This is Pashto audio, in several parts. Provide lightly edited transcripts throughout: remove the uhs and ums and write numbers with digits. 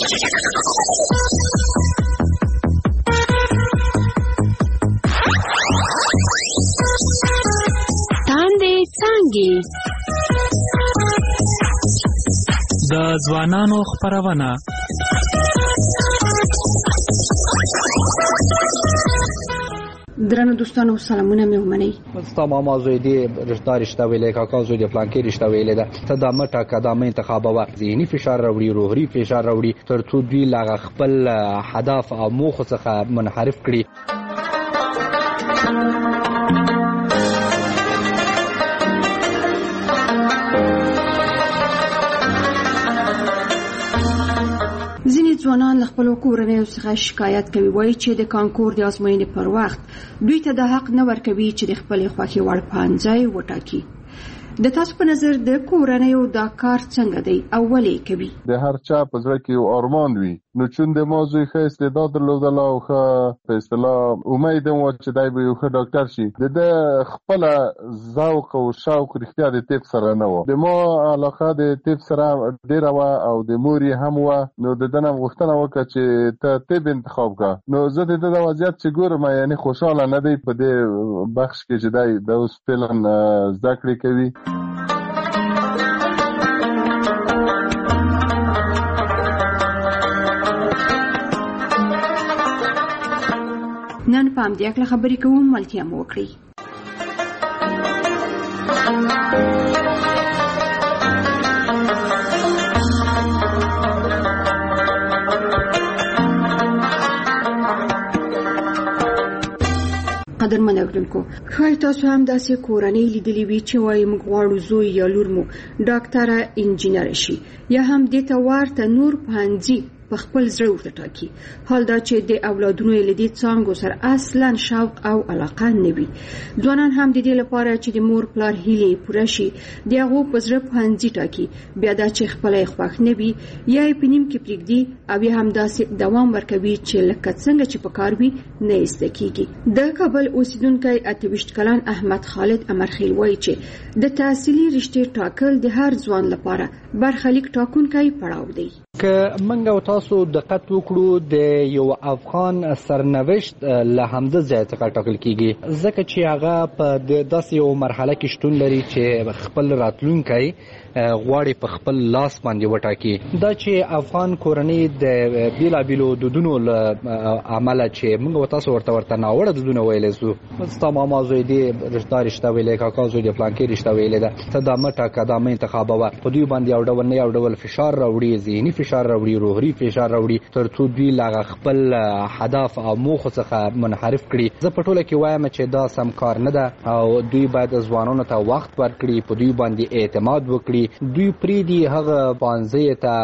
تاندې څانګې د ځوانانو خپرونه. درنو دوستانو سلامونه مې ومنئ. ستا ماما زوی دې رشته ویلې، کاکا زوی دې فلانکې رشته ویلې ده، ته دا مه ټاکه، دا مه انتخابوه. ذهني فشار راوړي، روحي فشار راوړي، تر څو دوی له خپل هدف او موخو څخه منحرف کړي. ځینې ځوانان له خپلو کورنیو څخه شکایت کوي، وایي چې د کانکور د ازموینې پر وخت دوی ته د حق نه ورکوي چې د خپلې خوښې وړ پوهنځی وټاکي. د تاسو په نظر د کورنیو دا کار څنګه دی او ولې کوي؟ د هر چا په زړه کې یو ارمان وي، نو چون د ما زوی ښه استعداد درلودله او ښه په اصطلاح امید و چې دی به یو ښه ډاکټر شي، د ده خپله ذوق او شوق رښتیا د طب سره نه و. د ما علاقه د طب سره ډېره وه او د مور یې هم وه، نو د ده نه غوښتنه وکړه چې ته طب انتخاب کړه. نو زه د ده د وضعیت چې ګورم، یعنې خوشحاله نه دی په دې بخش کې چې دی د اوس فعلا زده کړې کوي. نن په همدې هکله خبرې کوو، ملتیا مو وکړئ. قدرمن اوریدونکو، ښایي تاسو هم داسې کورنۍ لیدلې وي چې وایي موږ غواړو زوی یا لور مو ډاکټره، انجینر شي، یا هم دې ته ورته نور پوهنځي په خپل زړه ورته ټاکي. حال دا چې د اولادونو یې له دې څانګو سره اصلا شوق او علاقه نه وي. ځوانان هم د دې لپاره چې د مور پلار هیلې پوره شي د هغو په زړه پوهنځي ټاکي، بیا دا چې خپله یې خوښ نه وي یا یې په نیم کې پرېږدي او یا هم داسې دوام ورکوي چې لکه څنګه چې په کار وي نه یې زده کېږي. د کابل اوسیدونکی 28 کلن احمد خالد امرخیل وایي چې د تحصیلي رشتې ټاکل د هر ځوان لپاره برخلیک ټاکونکی پړاو دی. که موږ او تاسو دقت وکړو، د یو افغان سرنوشت له همده ځای څخه ټاکل کیږي، ځکه چې هغه په داسې یو مرحله کې شتون لري چې خپل راتلونکی غواړي په خپل لاس باندې وټاکي. دا چې افغان کورنۍ د بیلابیلو دودونو له عمله چې موږ او تاسو ورته ناوړه دودونه ویلی سو، ستا ماما زوی دې رشته ویلې، کاکا زوی دې فلانکې رشته ویلې ده، ته دا مه ټاکه، دا مه انتخابوه. په دوی باندې یو ډول نه یو ډول فشار راوړي، ذهني فشار راوړي، روحي فشار راوړي، تر څو دوی له خپل هدف او موخو څخه منحرف کړي. زه په ټوله کې وایم چې دا سم کار نه ده او دوی باید ځوانانو ته وخت ورکړي، په دوی باندې اعتماد وکړي، دوی پریدي هغه پوهنځي ته،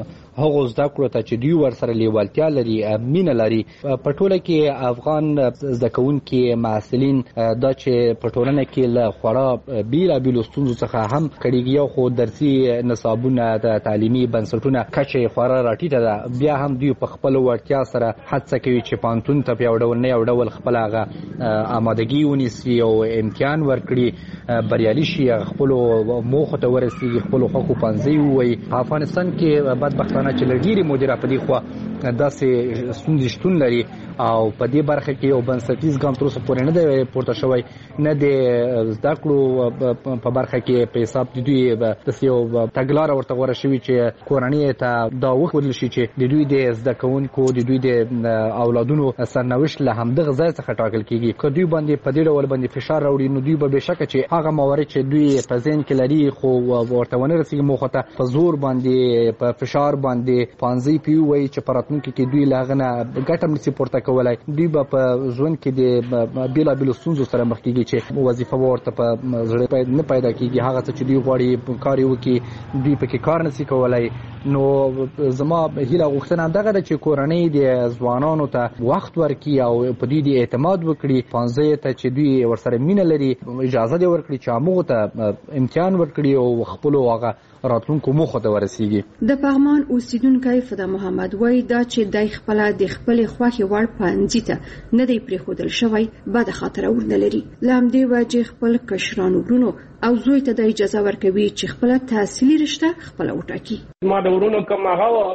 هغو زده کړو ته چې دوی ورسره لیوالتیا لري، مینه لري. په ټوله کې افغان زده کوونکي محصلین دا چې په ټولنه کې له خورا بیلابیلو ستونزو څخه هم کړيږي، یو خو درسي نصابونه، د تعلیمي بنسټونه کچه خورا راټیټه ده، بیا هم دوی په خپل وړتیا سره هڅه کوي چې پانتون ته یو ډول نه یو ډول خپل هغه آمادګي ونیسي او امتحان ورکړي، بریالي شي، خپل موخو ته ورسیږي، خپل خوښو پوهنځي ووایي. افغانستان کې بدبختانه چې لږیرې مدیره په دې خوا داسې ستونزې شتون لري او په دې برخه کې یو بنسټیز ګام تر اوسه پورې نه دی پورته شوی، نه د زده کړو په برخه کې په حساب د دوی داسې یو تګلاره ورته غوره شوي چې کورنۍ ته دا وښودل شي چې د دوی د زده کوونکو، د دوی د اولادونو سرنوشت له همدغه ځای څخه ټاکل کېږي. که دوی باندې په دې ډول باندې فشار راوړي، نو دوی به بېشکه چې هغه موارد چې دوی په ذهن کې لري خو ورته ونه رسېږي موخو ته، په زور باندې، په فشار باندې پوهنځي پې ووایي چې په راتلونکي کې دوی له هغه نه ګټه هم نشي پورته کولی. دوی به په ژوند کې د بیلابیلو ستونزو سره مخ کېږي چې وظیفه به ورته په زړه نه پیدا کېږي، هغه څه چې دوی غواړي کار یې وکړي دوی پکې کار نشي کولی. نو زما هیله غوښتنه همدغه ده چې کورنۍ د ځوانانو ته وخت ورکړي او په دوی د اعتماد وکړي، پوهنځیو ته چې دوی ورسره مینه لري اجازه دې ورکړي چې هغوی ته امتحان ورکړي او خپلو هغه راتلونکو موخو ته ورسیږي. د پغمان اوسیدونکی فدا محمد وایي دا چې دای خپله د خپلې خوښې وړ پوهنځي ته نه دی پرېښودل شوی، بده خاطره ورنه لري. له همدې وجې خپل کشرانو ورونو او زوی ته د اجازه ورکوي چې خپله تحصیلي رشته خپله وټاکي. ما د ورونو کوم هغه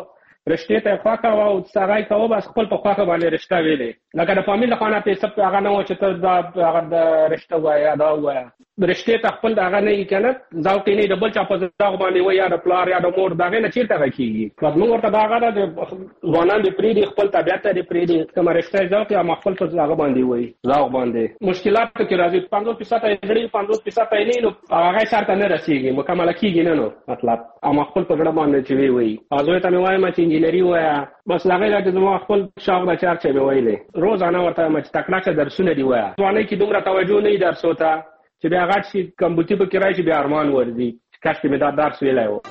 رشتې ته خواکه او سړی کوه بس خپل په خواکه باندې رشته ویلې لکه د فامیل خانه په حساب هغه نه و چې ته دا هغه د رشته وایې دا وایې رشتې ته خپل هغه نه یې کنه ذوق نه د بل چا په ځاغ باندې وایي یا د پلار یا د مور دغه نه چیرته راکېږي خو موږ ورته دا هغه د ځوانان د پریدي خپل طبیعت ته د پریدي کوم رشته ذوق یا خپل په ځاغ باندې وایي ذوق باندې مشکلات کې راځي 50% یې 50% یې نه نو هغه شرط نه رسیږي مکمل کېږي نه نو مطلب اما خپل په ګډه باندې چې وایي ازوی ته مې وایم چې انجینری وایا بس هغه د زما خپل شاغ د چار چې مې ویلې روزانه ورته مې تکړه درسونه دی وایا ځواني کې دومره توجه نه درسو ته چې بیا غاټ شي کمپیوټر په کې راشي بیا ارمان ورځي کاش کې مې دا درس ویلای و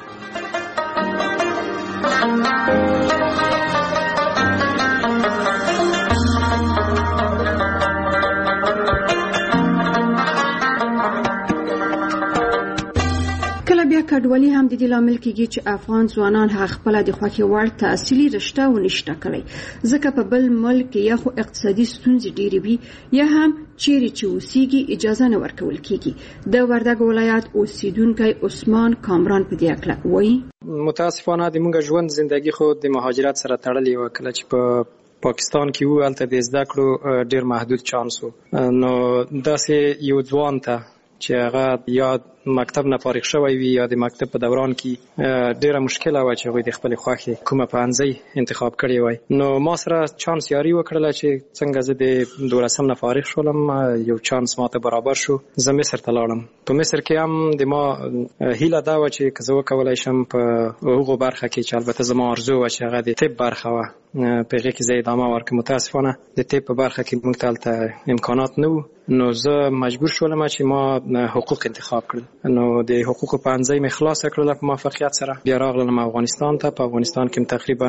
کډوالي هم د دې لامل کېږي چې افغان ځوانان هغه خپل د خوښي وړ تحصیلي رشته ونشته کړی ځکه په بل ملک یا خو اقتصادي ستونزې ډېرې وي یا هم چیرې چې اوسېږي اجازه نه ورکول کېږي د وردګ ولایت اوسیدونکی عثمان کامران په دې اړه وایي متاسفانه د موږ ژوند زندگی خو د مهاجرت سره تړلې و کله چې په پاکستان کې وو هلته د زده کړو ډېر محدود چانس و نو داسې یو ځوان ته چې هغه یا مکتب نه فارغ شوی وي یا د مکتب په دوران کې ډیره مشکله و چې هغوی د خپل خوښې کومه پوهنځی انتخاب کړی وای نو ما سره چانس یاري وکړله چې څنګه زه د 12 نه فارغ شولم یو چانس ماته برابر شو زه مصر ته لاړم په مصر کې هم د ما هیله دا و چې که زه وکولی شم په هغو برخه کې چې البته زما ارزو و چې هغه د طب برخه وه په هغې کې زه ادامه ورکړم متاسفانه د طب په برخه کې موږ ته هلته امکانات نه وو نو زه مجبور شولم چې ما حقوق انتخاب کړل نو د حقوقو پوهنځی مې خلاصه کړله په موفقیت سره بیا راغلم افغانستان ته په افغانستان کې تقریبا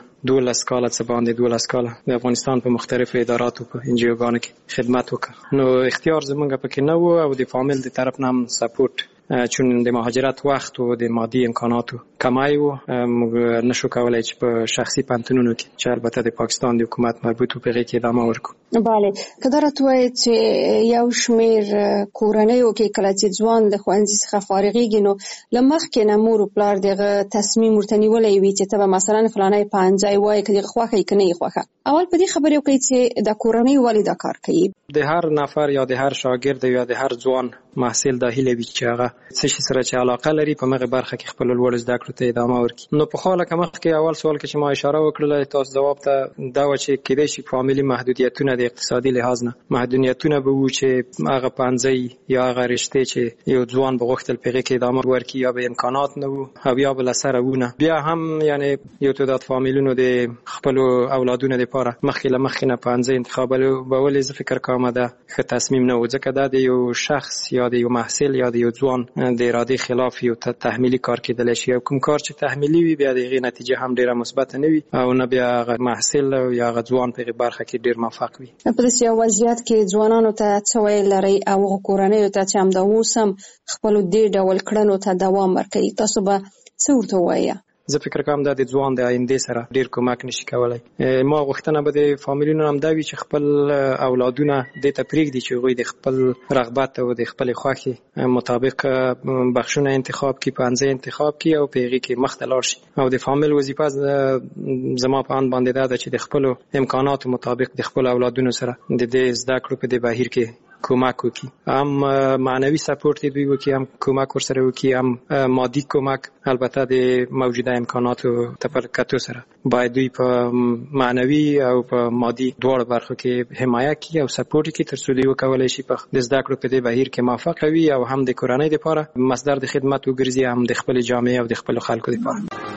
12 کاله څه باندې 12 کاله د افغانستان په مختلفو اداراتو په انجیوګانو کې خدمت وکړ نو اختیار زمونږ پکې نه و او د فامیل د طرف نه هم سپورټ چون د مهاجرت وخت و د مادي امکاناتو کمای و موږ نشو کولای چې په شخصي پانتونونو کې چې البته د پاکستان د حکومت مربوط په هغې کې ادامه ورکړو بله که دا راته وایې چې یو شمېر کورنیو کې کله چې ځوان د ښوونځي څخه فارغېږي نو له مخکې نه مور و پلار دغه تصمیم ورته نیولی وي چې ته به مثلا فلانی پوهنځی وایې که دغه خوښه یې که نه یې خوښه اول په دې خبرې وکړئ چې د کورنۍ ولې دا کار کوي د هر نفر یا د هر شاګرد یا د هر ځوان محصل دا هیله وي چې هغه څه شي سره چې علاقه لري په مغه برخه کې خپل لوړ زده کړو ته ادامه ورکړي نو په خاله که مخکې اول سوال کې چې ما اشاره وکړله تاسو جواب ته دا و چې کېدای شي فامیلي محدودیتونه د اقتصادي لحاظ نه محدودیتونه به وو چې هغه پوهنځی یا هغه رشتې چې یو ځوان به غوښتل په هغې کې ادامه ورکړي یا به امکانات نه وو او یا به له سره وونه بیا هم یعنې یو تعداد فامیلونو د خپلو اولادونو دپاره مخکې له مخکې نه پوهنځی انتخابول زه فکر کوم دا ښه تصمیم نه و ځکه دا د یو شخص یا د یو محصل یا د یو ځوان د ارادې خلاف یو تحمیلي کار کېدلی شي او کوم کار چې تحمیلي وي بیا د هغې نتیجه هم ډېره مثبت نه وي او نه بیا هغه محصل یا هغه ځوان په هغې برخه کې ډېر موفق وي په داسې یو وضعیت کې ځوانانو ته څه ویل لرئ او هغو کورنیو ته چې همدا اوس هم خپلو دې ډول کړنو ته دوام ورکوي تاسو به څه ورته ووایه زه فکر کوم دا د ځوان د آیندې سره ډیر کمک نشي کولای ما غوښتنه به د فامیلونو هم دا وي چې خپل اولادونه دې ته پرېږدي چې هغوی د خپل رغبت او د خپلې خوښې مطابق بخشونه انتخاب کړي پوهنځی انتخاب کړي او په هغې کې مخته لاړ شي او د فامیل وظیفه زما په اند باندې دا ده چې د خپلو امکاناتو مطابق د خپلو اولادونو سره د دې زده کړو په دې بهیر کې کمک وکړي هم معنوي سپورت دوی وکړي هم کمک ورسره وکړي هم مادي کمک البته د موجوده امکاناتو ته په کتو سره باید دوی په معنوي او په مادي دواړو برخو کې حمایه کړي او سپورت کړي تر څو دوی وکولی شي په د زده کړو په دې بهیر کې موفق وي او هم د کورنۍ دپاره مصدر د خدمت وګرځي هم د خپلې جامعې او د خپلو خلکو دپاره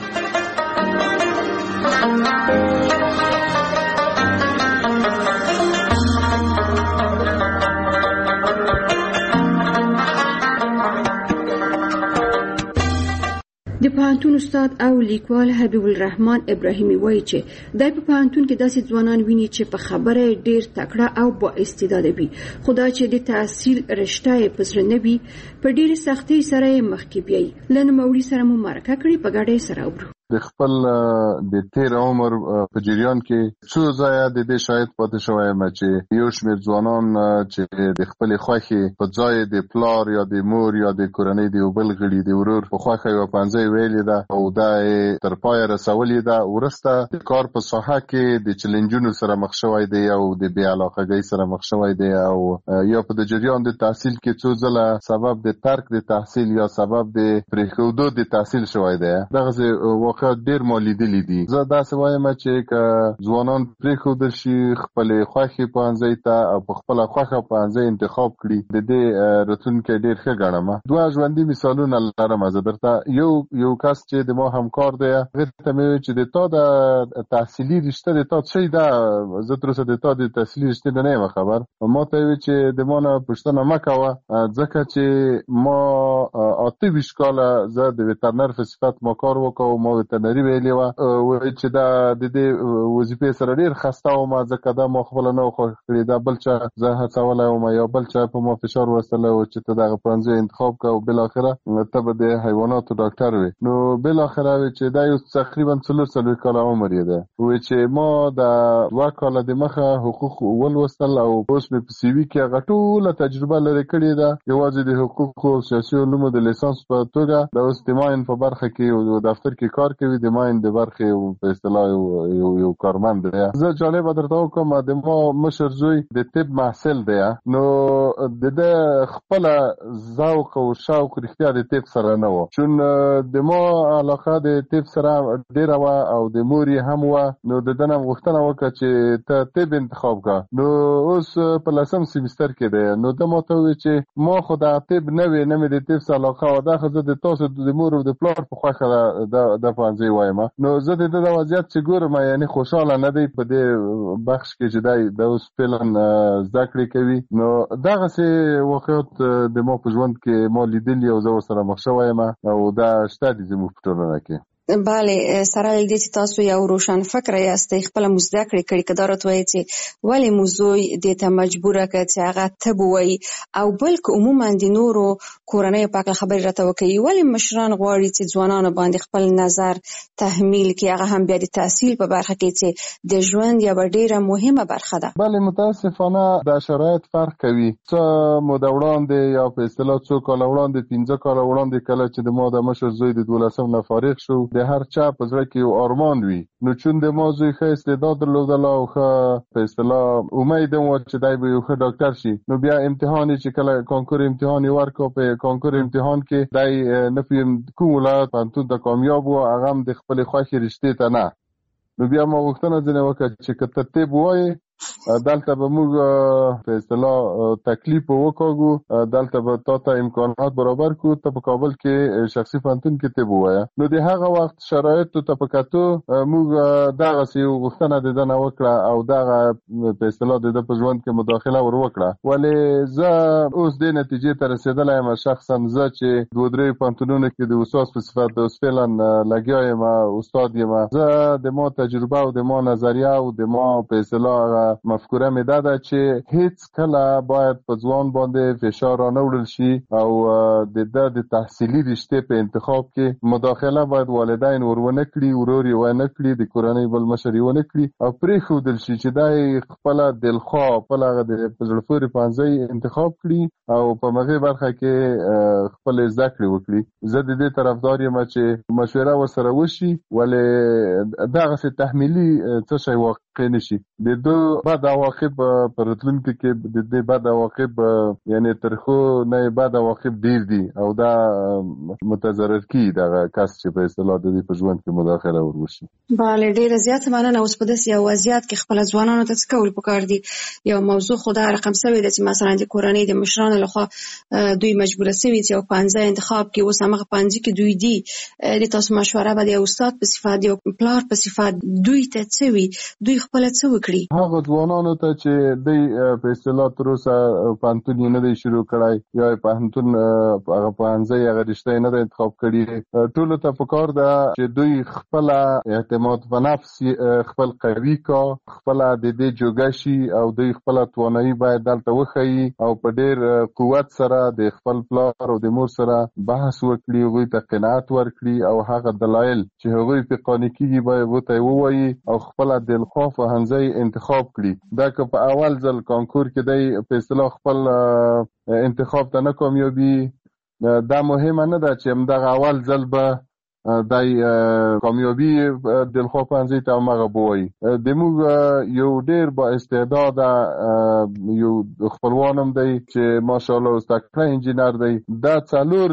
د پوهنتون استاد او لیکوال حبیب الرحمن ابراهیمي وایي چې دای په پوهنتون کې داسې ځوانان ویني چې په خبره ډیر تکړه او با استعداده وي خو دا چې د تحصیل رشته یې په زړه نه وي په ډیرې سختۍ سره یې مخکې بیایي له نوموړي سره مو مرکه کړې په ګډه یې سره اورو د خپل د تیر عمر په جریان کې څو ځایه د دې شاهد پاتې شوی یم چې یو شمېر ځوانان چې د خپلې خوښې په ځای د پلار یا د مور یا د کورنۍ د یو بل غړي د ورور په خوښه یوه پنځۍ ویلې ده او دا یې تر پایه رسولې ده. وروسته د کار په ساحه کې د چلنجونو سره مخ شوی دی او د بې علاقګۍ سره مخ شوی دی او یا په د جریان د تحصیل کې څو ځله سبب د ترک د تحصیل یا سبب د پرېښودو د تحصیل شوی دی. دغسې واقعات ډېر ما لیدلي دي. زه داسې وایم چې که ځوانان پرېښودل شي خپلې خوښې پوهنځۍ ته او په خپله خوښه پوهنځۍ انتخاب کړي د دې راتلونکی ډېر ښه ګڼم. دوه ژوندي مثالونه لرم. زه درته یو کس چې د ما همکار دی هغې ته مې وویل چې د تا د تحصیلي رشته د تا څه ده؟ زه تر اوسه د تا د تحصیلي رشتې نه یم خبر. ما ته ویل چې د ما نه پوښتنه مه کوه ځکه چې ما 28 کاله زه د ویترنر په صفت ما کار وکړ. ما ویترنري ویلې وه ویل چې دا د دې وظیفې سره ډېر خسته وم ځکه دا ما خپله نه و خوښ کړې. دا بل چا زه هڅولی وم یا بل چا په ما فشار وستلی و چې ته دغه پوهنځی انتخاب کړه او بالاخره ته به د حیواناتو ډاکټر وې. نو بالاخره ویل چې دا یو تقریبا 4 کاله عمر یې دی. ویل چې ما د 2 کاله د مخه حقوق ولوستل او اوس مې په سی وي کې هغه ټوله تجربه لرې کړې ده. یوازې د حقوقو او سیاسي علومو د لیسانس په توګه د اوس د ماین په برخه کې یو دفتر کې کار کوي. د ماین د برخې په اصطلاح یو کارمند دی. زه جالبه درته وکړم د ما مشر زوی د طب محصل دی. نو د ده خپله ذوق او شوق رښتیا د طب سره نه و چون د ما علاقه د طب سره ډېره وه او د مور یې هم وه. نو د ده نه غوښتنه وکړه چې ته طب انتخاب کړه. نو اوس په 10 سیمستر کې دی. نو ده ما ته وویل چې ما خو د طب نه وې نه مې د طب سره علاقه وه. دا خو زه د تاسو د مور او د پلار په خوښه د پوهنځۍ وایم. نو زه د ده د وضعیت چې ګورم یعنې خوشحاله نه دی په دې بخش کې چې دی د اوس فعلا زده کړې کوي. نو دغسې واقعات د ما په ژوند کې ما لیدلي او زه ورسره مخ شوی یم او دا شته دي زموږ په ټولنه کې. بله سره له دې چې تاسو یو روشن فکره یاستئ خپله مو زده کړې کړي که دا راته وایي چې ولې مو زوی دې ته مجبوره کړه چې هغه طب ووایي او بل که عموما د نورو کورنیو په هکله خبرې راته وکړي ولې مشران غواړي چې ځوانانو باندې خپل نظر تحمیل کړي هغه هم بیا د تحصیل په برخه کې چې د ژوند یوه ډېره مهمه برخه ده. بله متاسفانه دا شرایط فرق کوي. څه موده وړاندې یا په اصطلاح څو کاله وړاندې 15 کاله وړاندې کله چې د ما د مشر زوی د 12 نه فارغ شو د هر چا په زړه کې یو ارمان وي. نو چون د ما زوی ښه استعداد درلودله او ښه په اصطلاح امید و چې دی به یو ښه ډاکټر شي. نو بیا امتحان چې کله کانکور امتحان یې ورکړ په کانکور امتحان کې دی نه پوهېږم کوم ولایت پوهنتون ته کامیاب و هغه هم د خپلې خوښې رشتې ته نه. نو بیا ما غوښتنه ځینې وکړه چې که ته طب ووایې دلته به موږ په اصطلاح تکلیف وکاږو. دلته به تا ته امکانات برابر کړو ته په کابل کې شخصي پوهنتون کې طب ووایه. نو د هغه وخت شرایطو ته په کتو موږ دغسې یو غوښتنه د ده نه وکړه او دغه په اصطلاح د ده په ژوند کې مداخله ور وکړه. ولې زه اوس دې نتیجې ته رسېدلی یم شخصا زه چې 2-3 پوهنتونونو کې د استاد په صفت د اوس فعلا لګیا یم استاد یم. زه د ما تجربه او د ما نظریه او د ما په اصطلاح مفکوره مې دا ده چې هیڅ کله باید په ځوان باندې فشار رانه وړل شي او د ده د تحصیلي رشتې په انتخاب کې مداخله باید والدین ورونه کړي ورور یې ونه کړي د کورنۍ بل مشر یې ونه کړي او پرېښودل شي چې دی خپله دلخواه خپل هغه د په زړه پورې پوهنځی انتخاب کړي او په هغې برخه کې خپلې زده کړې وکړي. زه د دې طرفدار یم چې مشوره ورسره وشي ولې دغسې تحمیلي څه شی واقع نه شي. د دو بد عواقب په راتلونکي کې د دې بد عواقب یعنې ترخو نه بد عواقب ډېر دي او دا متضرر کیږي دغه کس چې په اصطلاح د دې په ژوند کې مداخله ور وشي. بله ډېره زیاته مننه. اوس په داسې یو وضعیت کې خپله ځوانانو ته څه کول پکار دي؟ یو موضوع خو دا رقم سوې ده چې مثلا د کورنۍ د مشرانو لخوا دوی مجبوره سوي چې یو پوهنځی انتخاب کړي. اوس همغه پوهنځي کې دوی دي د تاسو مشوره به د یو استاد په صفت یو پلار په صفت دوی ته څه وي؟ دوی خپل څه وکړي؟ هغه ځوانانو ته چې دوی په اصطلاح تر اوسه پوهنتون یې نه دی شروع کړی یا پوهنتون هغه پوهنځی هغه رشته یې نه دی انتخاب کړي، ټولو ته پکار ده چې دوی خپله اعتماد په نفس خپل قوي کا، خپله د دې جوګه شي او دوی خپله توانایي باید دلته وښیي او په ډېر قوت سره د خپل پلار او د مور سره بحث وکړي، هغوی ته قناعت ورکړي او هغه دلایل چې هغوی پې قانع کېږي باید ورته یې ووایي او خپله دلخوا پوهنځی انتخاب کړي. دا که په اول ځل کانکور کې دی په اصطلاح خپل انتخاب ته نه کامیابي، دا مهمه نه ده چې همدغه اول ځل به دای کامیابی دلخوا پوهنځي ته همغه بوایي. زموږ یو ډېر با استعداده یو خپلوان هم دی چې ماشاءالله زده کړی انجینر دی، دا څلور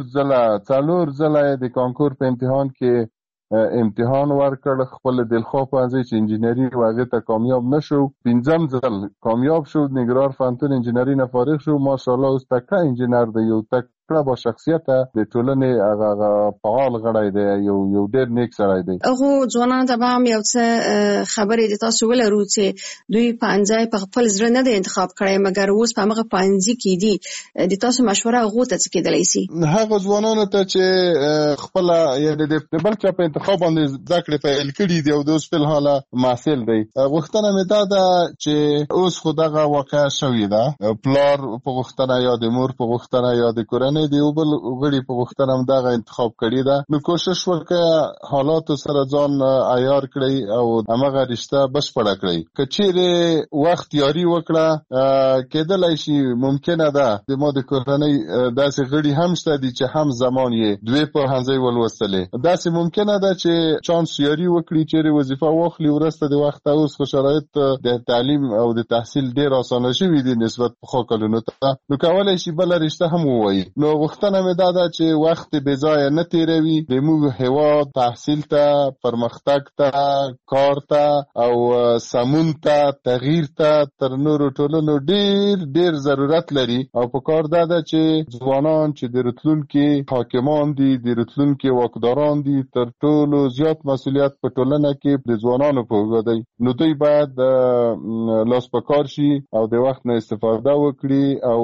ځله د کانکور په امتحان کې امتحان ورکړ، خپل دلخوا پوهنځي چې انجینري و هغې ته کامیاب نه شو، 5م ځل کامیاب شو، نګرهار پوهنتون انجینري نه فارغ شو، ماشاءالله اوس تکړه انجینر دی، یو تکړه با شخصیته د ټولنې هغه فعال غړی دی، یو ډېر نیک سړی دی. هغو ځوانانو ته به هم یو څه خبرې د تاسو ولرو چې دوی پوهنځی په خپل زړه نه دی انتخاب کړی مګر اوس په همغه پوهنځي کې دي، د تاسو مشوره هغو ته څه کېدلی سي؟ هغه ځوانانو ته چې خپله یعنې د بل چا په انتخاب باندې زده کړې پیل کړي دي او د اوس فلحاله محصل دی، غوښتنه مې دا ده چې اوس خو دغه واقعه شوې ده، پلار په غوښتنه یا د مور په غوښتنه یا د کورنۍ د یو بل غړي په غوښتنه هم دغه انتخاب کړي ده، نو کوشش وکړه حالاتو سره ځان عیار کړئ او همغه رشته بشپړه کړئ. که چیرې وخت یاري وکړه کېدلی شي ممکنه ده زما د کورنۍ داسې غړي هم شته دي چې هم زمان یې 2 پوهنځي ولوستلې، داسې ممکنه ده چې چانس یاري وکړي چیرې وظیفه واخلي وروسته د وخته. اوس خو شرایط د تعلیم او د تحصیل ډېر اسانه شوي دي نسبت پخوا کلونو ته، نو کولی شي بله رشته هم ووایي. نو غوښتنه مې دا ده چې وخت بې ځایه نه تېروي، زموږ هېواد تحصیل ته، پرمختګ ته، کار ته او سمون ته، تغییر ته تر نورو ټولنو ډېر ضرورت لري او په کار دا ده چې ځوانان چې د راتلونکي حاکمان دي، د راتلونکي واکداران دي، تر ټولو زیات مسؤلیت په ټولنه کې د ځوانانو په اوږه دی، نو دوی باید لاس په کار شي او د وخت نه استفاده وکړي او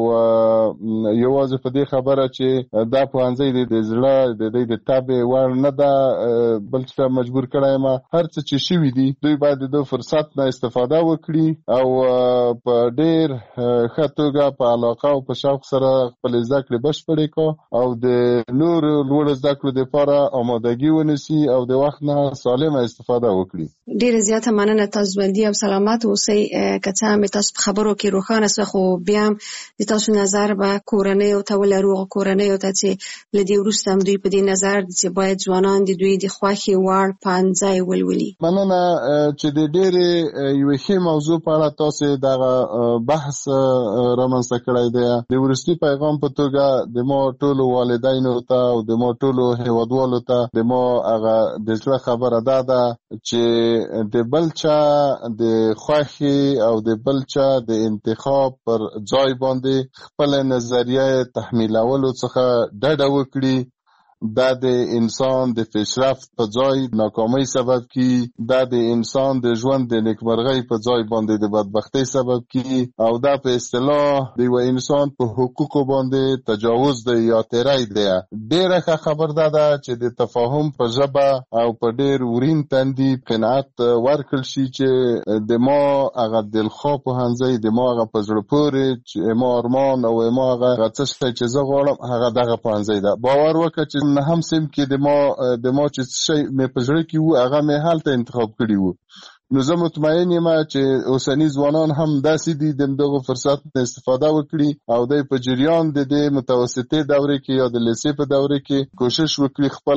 یوازې په دې خبره چې دا پوهنځی د زړه د دې د طبع وړ نه ده بل څه مجبور کړی یم، هر څه چې شوي دي دوی باید د فرصت نه استفاده وکړي او په ډېر ښه توګه په علاقه او په شوق سره خپل زده کړې بشپړې کړو او د نورو لوړو زده کړو دپاره آمادګي ونیسي او د وخت نه سالمه استفاده وکړي. ډېره زیاته مننه، تاسو ژوندي او سلامت اوسئ. که څه هم تاسو په خبرو کې روښانه شوه خو بیا هم د تاسو نظر به کورنیو ته ولرو، کورنیو ته چې له دې وروسته هم دوی په دې نظر دي چې باید ځوانان د دوی د خوښې وړ پوهنځی ولولي. مننه چې د ډېرې یوې ښې موضوع په اړه تاسې دغه بحث رامنځته کړی دی. د وروستي پیغام په توګه د ما ټولو والدینو ته او د ما ټولو هېوادوالو ته د ما هغه د زړه خبره دا ده چې د بل چا د خوښې او د بل چا د انتخاب پر ځای باندې خپل نظریه تحمیلولو څخه ډډه وکړي. دا د انسان د پیشرفت په ځای ناکامۍ سبب کی، دا د انسان د ژوند د نیکمرغۍ په ځای باندې د بدبختۍ سبب کی او دا په اصطلاح د یو انسان په حقوقو باندې تجاوز دی یا تیری دی. ډېره ښه خبر ده چې د تفاهم په ژبه او په ډېر ورین تندي قناعت ورکړل شي چې د ما هغه دلخوا پوهنځی، د ما هغه په زړه پورې چې ما ارمان او ما هغه څه شی چې زه غواړم هغه دغه پوهنځی ده. باور وکړه چې نه هم سیم کې د ما چې شی مې په زړه کې وو هغه مې هلته انتخاب کړي وو. نو زه مطمئن یم چې اوسني ځوانان هم داسې دي د دغه فرصت نه استفاده وکړي او د په جریان د متوسطې دورې کې یا د لیسې په دورې کې کوشش وکړي خپل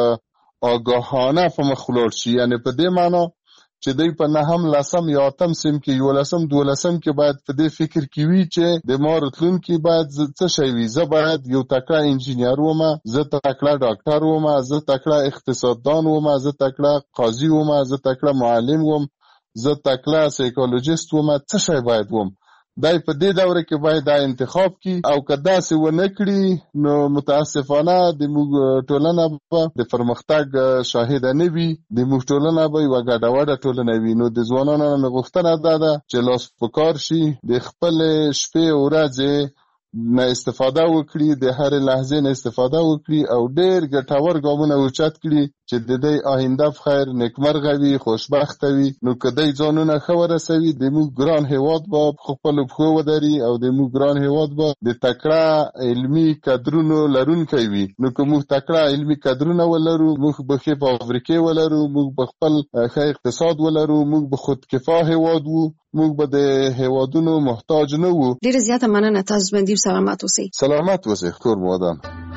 آگاهانه په مخ ولاړ شي. یعنې په دې معنا چې دوی په 9م 10م یا 8م سیم کې 11م 12م کې باید په دې فکر کې وي چې د ما راتلونکي باید څه شی وي. زه باید یو تکړه انجینر ومه، زه تکړه ډاکټر ومه، زه تکړه اقتصاددان ومه، زه تکړه قاضي ومه، زه تکړه معلم وم، زه تکړه سایکولوژیست ومه، څه شی باید وم. دای په دې دوره کې باید دا انتخاب کی او که داسې ونه کړي نو متاسفانه د موږ ټولنه به د پرمختګ شاهده نه وي، د موږ ټولنه به یوه ګډوډه ټولنه وي. نو د ځوانانو نه غوښتنه دا ده چې لاس په کار شي، د خپلې شپې او ورځې نه استفاده وکړي، د هر لحظې نه استفاده وکړي او ډېر ګټور ګامونه اوچت کړي چې د دې آینده په خیر نیکمرغه وي، خوشبخته وي. نو که دی ځانونه ښه ورسوي د موږ ګران هېواد به په خپلو پښو ودري او د موږ ګران هېواد به د تکړه علمي کدرونو لرونکی وي. نو که موږ تکړه علمي کدرونه ولرو، موږ به ښې فابریکې ولرو، موږ به خپل ښه اقتصاد ولرو، موږ به خودکفا هېواد وو، موږ به د هېوادونو محتاج نه وو. ډېره زیاته مننه، تاسو ژوندي او سلامت اوسئ. سلامت اوسئ، کور مو ودان.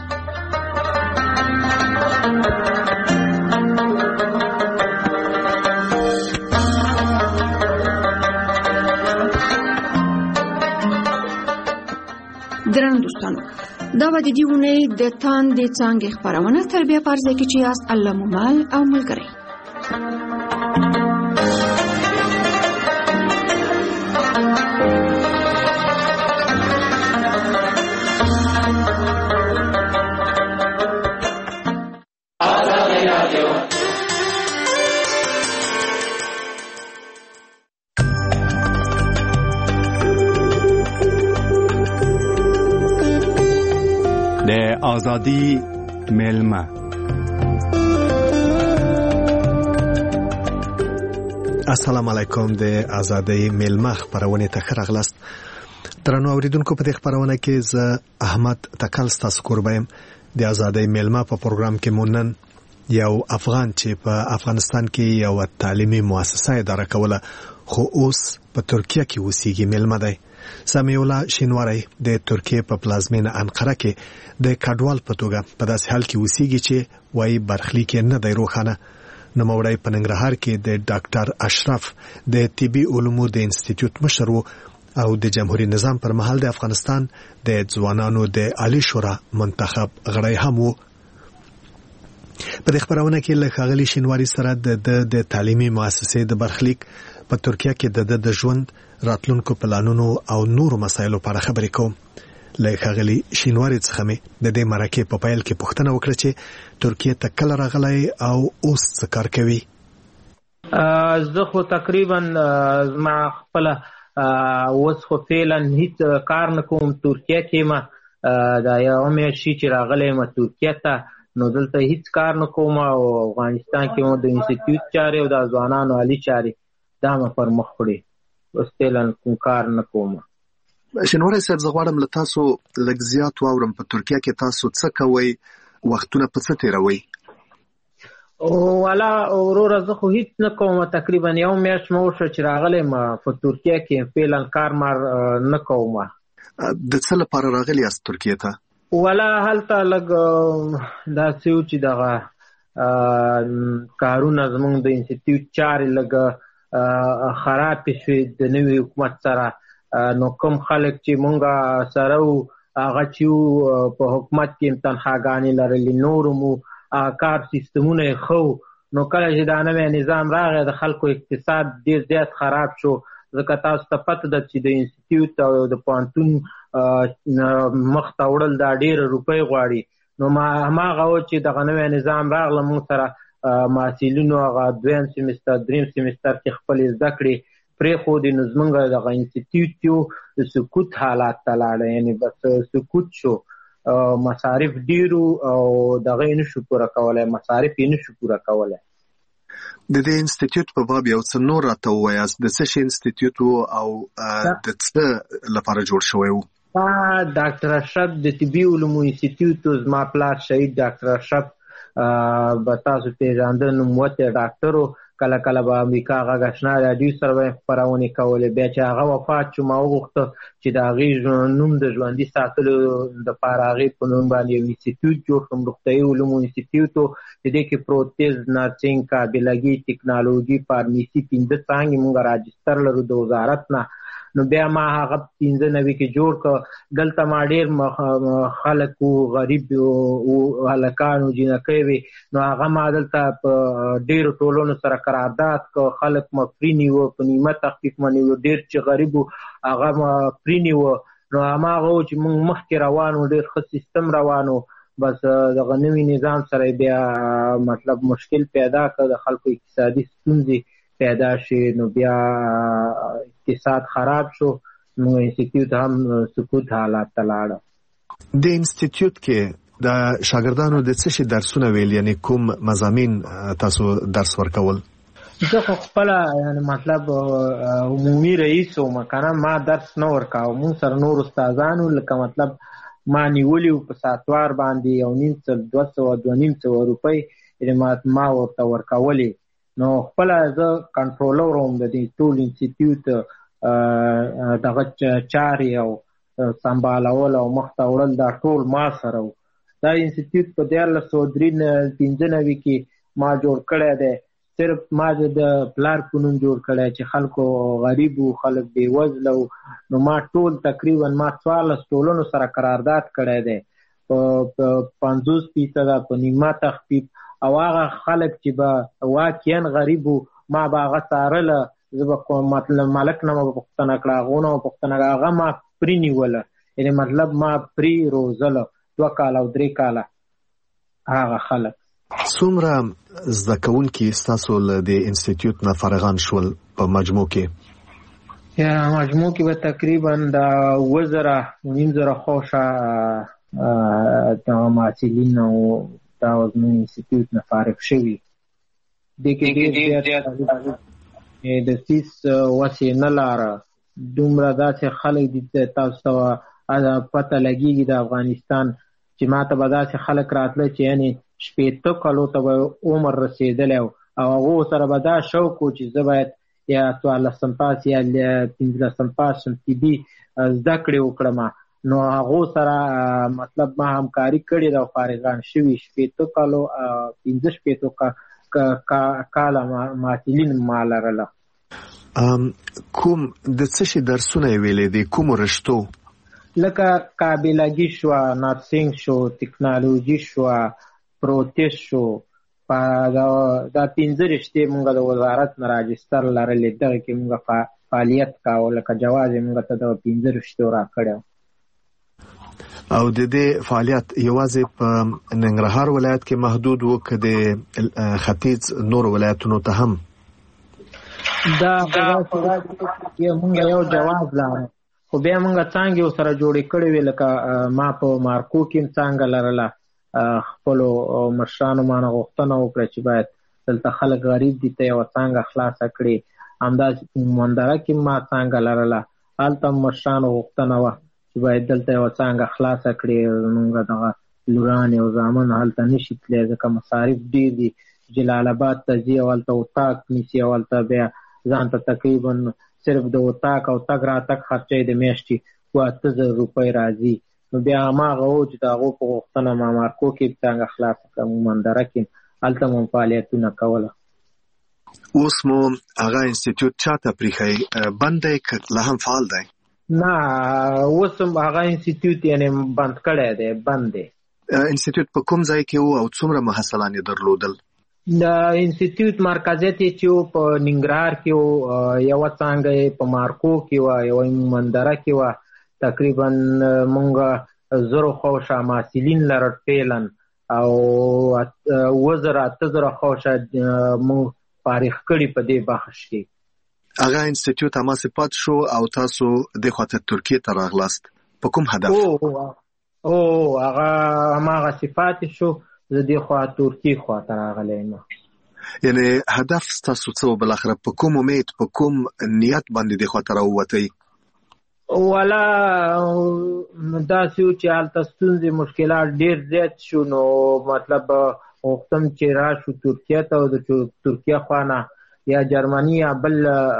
درنو دوستانو، دا به د دې اونۍ د تاندې څانګې خپرونه تر بیا په هر ځای کې چې یاست الله مو مل او ملګری. آزادی میلمه السلام علیکم. د آزادی میلمه خبرونه ته ښه راغلاست. درنو اوریدونکو، په دې خبرونه کې زه احمد تکل ستاسو کوربایم. د آزادی میلمه په پروګرام کې مونن یو افغان چې په افغانستان کې یو تعلیمي مؤسسه اداره کوله خو اوس په ترکیه کې اوسېږي میلمه دی. سمیع الله شینواری د ترکیه په پلازمینه انقره کې د کډوال په توګه په داسې حال کې اوسېږي چې وایي برخلیک نه دی روښانه. نوموړی په ننګرهار کې د ډاکټر اشرف د طبي علومو د انسټیټیوټ مشر و او د جمهوریت نظام پر مهال د افغانستان د ځوانانو د عالی شورا منتخب غړی هم و. په دې خبرونه کې له ښاغلي شینواری سره د تعلیمي مؤسسې د برخلیک په ترکیه کې د ژوند راتلونکو پلانونو او نورو مسایلو په اړه خبرې کوم. له ښاغلي شینواری څخه مې د دې مرکې په پیل کې پوښتنه وکړه چې ترکیه ته کله راغلی او اوس څه کار کوي. زه خو تقریبا زما خپله اوس خو فعلا هیڅ کار نه کوم ترکیه کې. ما دا یو میاشت شي چې راغلی یم ترکیه ته، نو دلته هیڅ کار نه کوم او افغانستان کې مو د انسټیټیوټ چارې او د ځوانانو عالي چارې دا مې پر مخ وړي. اوس فعلا کوم کار نه کوم. شینواری صاحب، زه غواړم له تاسو لږ زیات واورم په ترکیه کې تاسو څه کوئ، وختونه په څه تېروئ؟ والا وروره زه خو هیڅ نه کوم. تقریبا یو میاشت مې وشوه چې راغلی یم په ترکیه کې، فعلا کار مار نه کوم. د څه لپاره راغلی یاست ترکیه ته؟ والا هلته لږ داسې و چې دغه کارونه زموږ د انسټیټیوټ چارې لږ خرابې شوې د نوي حکومت سره. نو کوم خلک چې مونږ سره وو هغه چې په حکومت کې تنخواګانې لرلې، نورو مو کار سیستمونه یې ښه وو. نو کله چې دا نوی نظام راغی د خلکو اقتصاد ډېر زیات خراب شو، ځکه تاسو ته پته ده چې د انسټیټیوټ او د پوهنتون مخ ته وړل دا ډېره روپۍ غواړي. نو هماغه و چې دغه نوی نظام راغله، مونږ سره محصلینو هغه دویم سیمستر دریم سیمستر کې خپلې زده کړې پرېښودې. نو زمونږ دغه انسټیټیوټ یو د سکوت حالات ته لاړه، یعنې بس سکوت شو. مصارف ډېرو او دغه یې نشو پوره کولی، مصارف یې نشو پوره کولی. د دې انسټیټیوټ په باب یو څه نور راته ووایاست. د څه شي انسټیټیوټ و او د څه لپاره جوړ شوی و؟ ډاکټر اشرف د طبي علومو انسټیټیوټ، زما پلار شهید ډاکټر اشرف به تاسو پېژانده نوموتی ډاکټر و. کله کله به امریکا غږ اشنا راډیو سره به یې خپرونې کولې. بیا چې هغه وفات شو ما وغوښته چې د هغې نوم د ژوندي ساتلو دپاره هغې په نوم باندې یو انسټیټیوټ جوړ کړم، روغتیایي علومو انسټیټیوټ و. د دې کې پروتیز، نرسنګ، قابلګي، ټکنالوژي، فارمیسي 5 څانګې مونږ راجستر لرو د وزارت نه. نو بیا ما هغه 95 کې جوړ کړ. دلته ما ډېر خلک غریب او هلکان او جنکۍ وي، نو هغه ما دلته په ډېرو ټولنو سره قرارداد کړ. خلک ما فري نیوه، په نیمه تخفیف ما نیوه. ډېر چې غریب و هغه ما فري نیوه. نو هماغه و چې موږ مخکې روان و، ډېر ښه سیستم روان و. بس دغه نوي نظام سره بیا مطلب مشکل پیدا کړ، د خلکو اقتصادي ستونزې پیدا شي، نو بیا اقتصاد خراب شو، نو انسټیټیوټ هم سقوط حالات ته لاړه. د انسټیټیوټ کې د شاګردانو د څه شي درسونه ویل، یعنی کوم مضامین تاسو درس ورکول؟ زه خو خپله یعنې مطلب عمومي رئیس وم، که نه ما درس نه ورکاوه. مونږ سره نور استادانو لکه مطلب ما نیولي وو په ساتوار باندې 250 روپۍ ما ورته ورکولې. نو خپله زه کنټرولر وم د دې ټول انسټیټیوټ دغه چارې او سمبالول او مخته وړل دا ټول ما سره وو. دا انسټیټیوټ په 1995 کې ما جوړ کړی دی. صرف ما د پلار په نوم جوړ کړی چې خلکو غریب و، خلک بېوزله و. نو ما ټول تقریبا ما 14 ټولنو سره قرارداد کړی دی په 50% په نیمه تخفیف. او هغه خلک چې به واقعا غریب و ما به هغه څارله. زه به مطلب مالک نه به پوښتنه کړه، هغو نه به پوښتنه کړه، هغه ما پرې نیوله. یعنې مطلب ما پرې روزله 2 کاله او 3 کاله هغه خلک. څومره زده کوونکي ستاسو له د انسټیټیوټ نه فارغان شول په مجموع کې؟ مجموع کې به تقریبا د 9,000 خوشه محصلین او دا زموږ انسټیټیوټ نه فارغ شوي. دې کې ډېر زیات د فیس وسې نه لاره. دومره داسې خلک دي تاسو ته پته لګېږي د افغانستان چې ما ته به داسې خلک راتله چې یعنې 60 کالو ته به عمر رسېدلی او هغو سره به دا شوق و چې زه باید یا 14 پاس یا 15 پاس طبي زده کړې وکړم. نو هغو سره مطلب ما همکاري کړې ده او فارغان شوي 60 کالو 15 کاله محصلین ما لرله. کوم د څه شي درسونه یې ویلې دي؟ کومو رشتو؟ لکه قابلګي شوه، نرسنګ شو، تکنالوژي شوه، پروتیس شو. دا 15 رشتې مونږ د وزارت نه راجستر لرلې. دغه کې مونږ فعالیت کاوه، لکه جواز یې مونږ ته د 15 رشتو راکړی. او د دې فعالیت یوازې په ننګرهار ولایت کې محدود و که د ختیځ نور ولایتونو ته هم؟ دا مونږ یو جواز لاره، خو بیا مونږ څانګې ورسره جوړې کړې وې. لکه ما په مارکو کې هم څانګه لرله. خپلو مشرانو ما نه غوښتنه وکړه چې باید دلته خلک غریب دي ته یوه څانګه خلاصه کړي. همداسې مندره کې ما څانګه لرله، هلته هم مشرانو غوښتنه وه چې باید دلته یوه څانګه خلاصه کړي. زمونږ دغه لورانې او زامن هلته نشي تللی ځکه مصارف ډېر دي. جلال آباد ته ځي او هلته اتاق نیسي او هلته بیا ځان ته تقریبا صرف د اتاق او تګ راتګ خرچه د میاشتې 8,000 روپۍ راځي. نو بیا هماغه و چې د هغو په غوښتنه ما مارکو کې څانګه خلاصه کړه، مندره کې هلته مو فعالیتونه کوله. اوس مو هغه انسټیټیوټ چاته پرېښی؟ بند دی که لا هم فعال دی؟ نه، اوس هم هغه انسټیټیوټ یعنې بند کړی دی، بند دی. انسټیټیوټ په کوم ځای کې و او څومره محصلان یې درلودل؟ د انسټیټیوټ مرکزیت یې چې و په ننګرهار کې و، یوه څانګه یې په مارکو کې وه، یوه مندره کې وه. تقریبا مونږ 1000 خوشه محصلین لرل فعلا او 8,000 خوشه مونږ فارغ کړي په دې بخش کې. هغه انسټیټیوټ هماسې پات شو او تاسو دې خواته ترکیې ته راغلاست. په کوم هدف؟ هغه هماغسې پاتې شو، زه دې خوا ترکیې خواته راغلی یم. یعنې هدف ستاسو څه و بالاخره؟ په کوم امید، په کوم نیت باندې دې خواته راووتئ؟ والا داسې و چې هلته ستونزې مشکلات ډېر زیات شو. نو مطلب غوښتم چې راشو ترکیې ته او د ترکیې خوا نه یا جرمني یا بل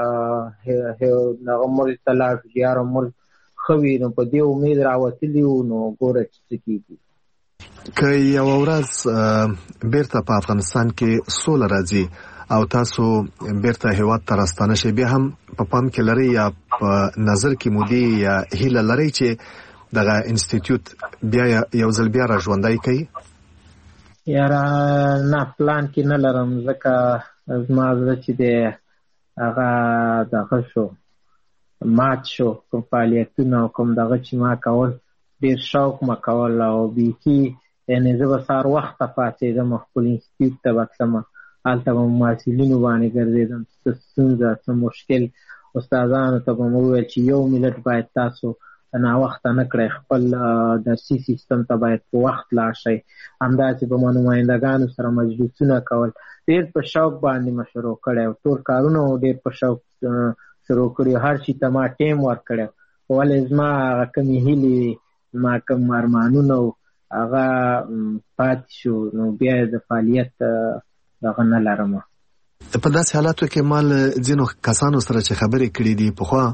دغه ملک ته لاړ شو چې یاره ملک ښه وي. نو په دې امید راوتلي وو. نو ګوره چې څه کېږي. که یوه ورځ بیرته په افغانستان کې سوله راځي او تاسو بیرته هیواد ته راستانه شئ، بیا هم په پام کې لري یا په نظر کې مودي یا هیله لري چې دغه انسټیټیوټ بیا یو ځل بیا را ژوندی کوي؟ یاره نه، پلان کې نه لرم، ځکه زما زړه چې دی هغه دغه شو، مات شو. کوم فعالیتونه او کوم دغه چې ما کول ډېر شوق ما کول، او بیخي یعنې زه به سهار وخته پاڅېدم، خپل انسټیټیوټ ته به تلم، هلته به محصلینو باندې ګرځېدم، څه ستونزه څه مشکل استادانو ته به مې وویل چې یو منټ باید تاسو ناوخته نه کړئ، خپل درسي سیستم ته باید په وخت لاړ شئ. همداسې به ما نمایندګانو سره مجلسونه کول، ډېر په شوق باندې مې شروع کړی او ټول کارونه ډېر په شوق شروع کړي، هر شي ته ما ټیم ورکړی. ولې زما هغه کومې هیلې، ما کوم ارمانونه هغه پاتې شو، نو بیا د فعالیت دغه نه لرم. په داسې حالاتو کې ما له ځینو کسانو سره چې خبرې کړي دي پخوا،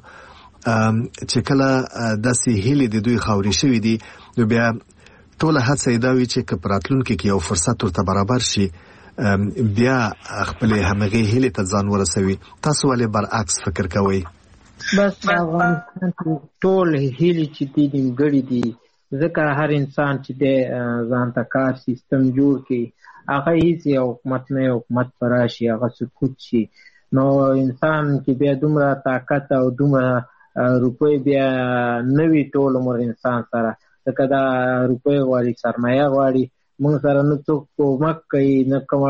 چې کله داسې هیلې د دوی خاورې شوي دي، نو بیا ټوله هڅه یې دا وي چې که په راتلونکي کې یو فرصت ورته برابر شي بیا خپلې همغې هیلې ته ځان ورسوي. تاسو ولې برعکس فکر کوئ؟ بس افغانستان کې ټول هیلې چې دي نیمګړې دي، ځکه هر انسان چې دی ځان ته کار سیستم جوړ کړي، هغه هیڅ یو حکومت نه یو حکومت به راشي هغه سقوط شي، نو انسان کې بیا دومره طاقت او دومره روپۍ بیا نه وي ټول عمر انسان سره، ځکه دا روپۍ غواړي، سرمایه غواړي. موږ سره نه څوک کومک کوي، نه کوم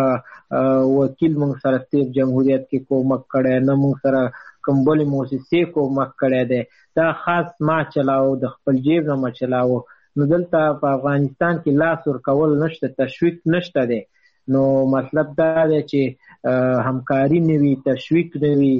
وکیل موږ سره تیر جمهوریت کې کومک کړی، نه موږ سره کوم بلې مؤسسې کومک کړی دی. دا خاص ما چلاو، د خپل جیب نه ما چلاو. نو دلته په افغانستان کې لاس ورکول نشته، تشویق نشته دی. نو مطلب دا دی چې همکاري نه وي، تشویق نه وي،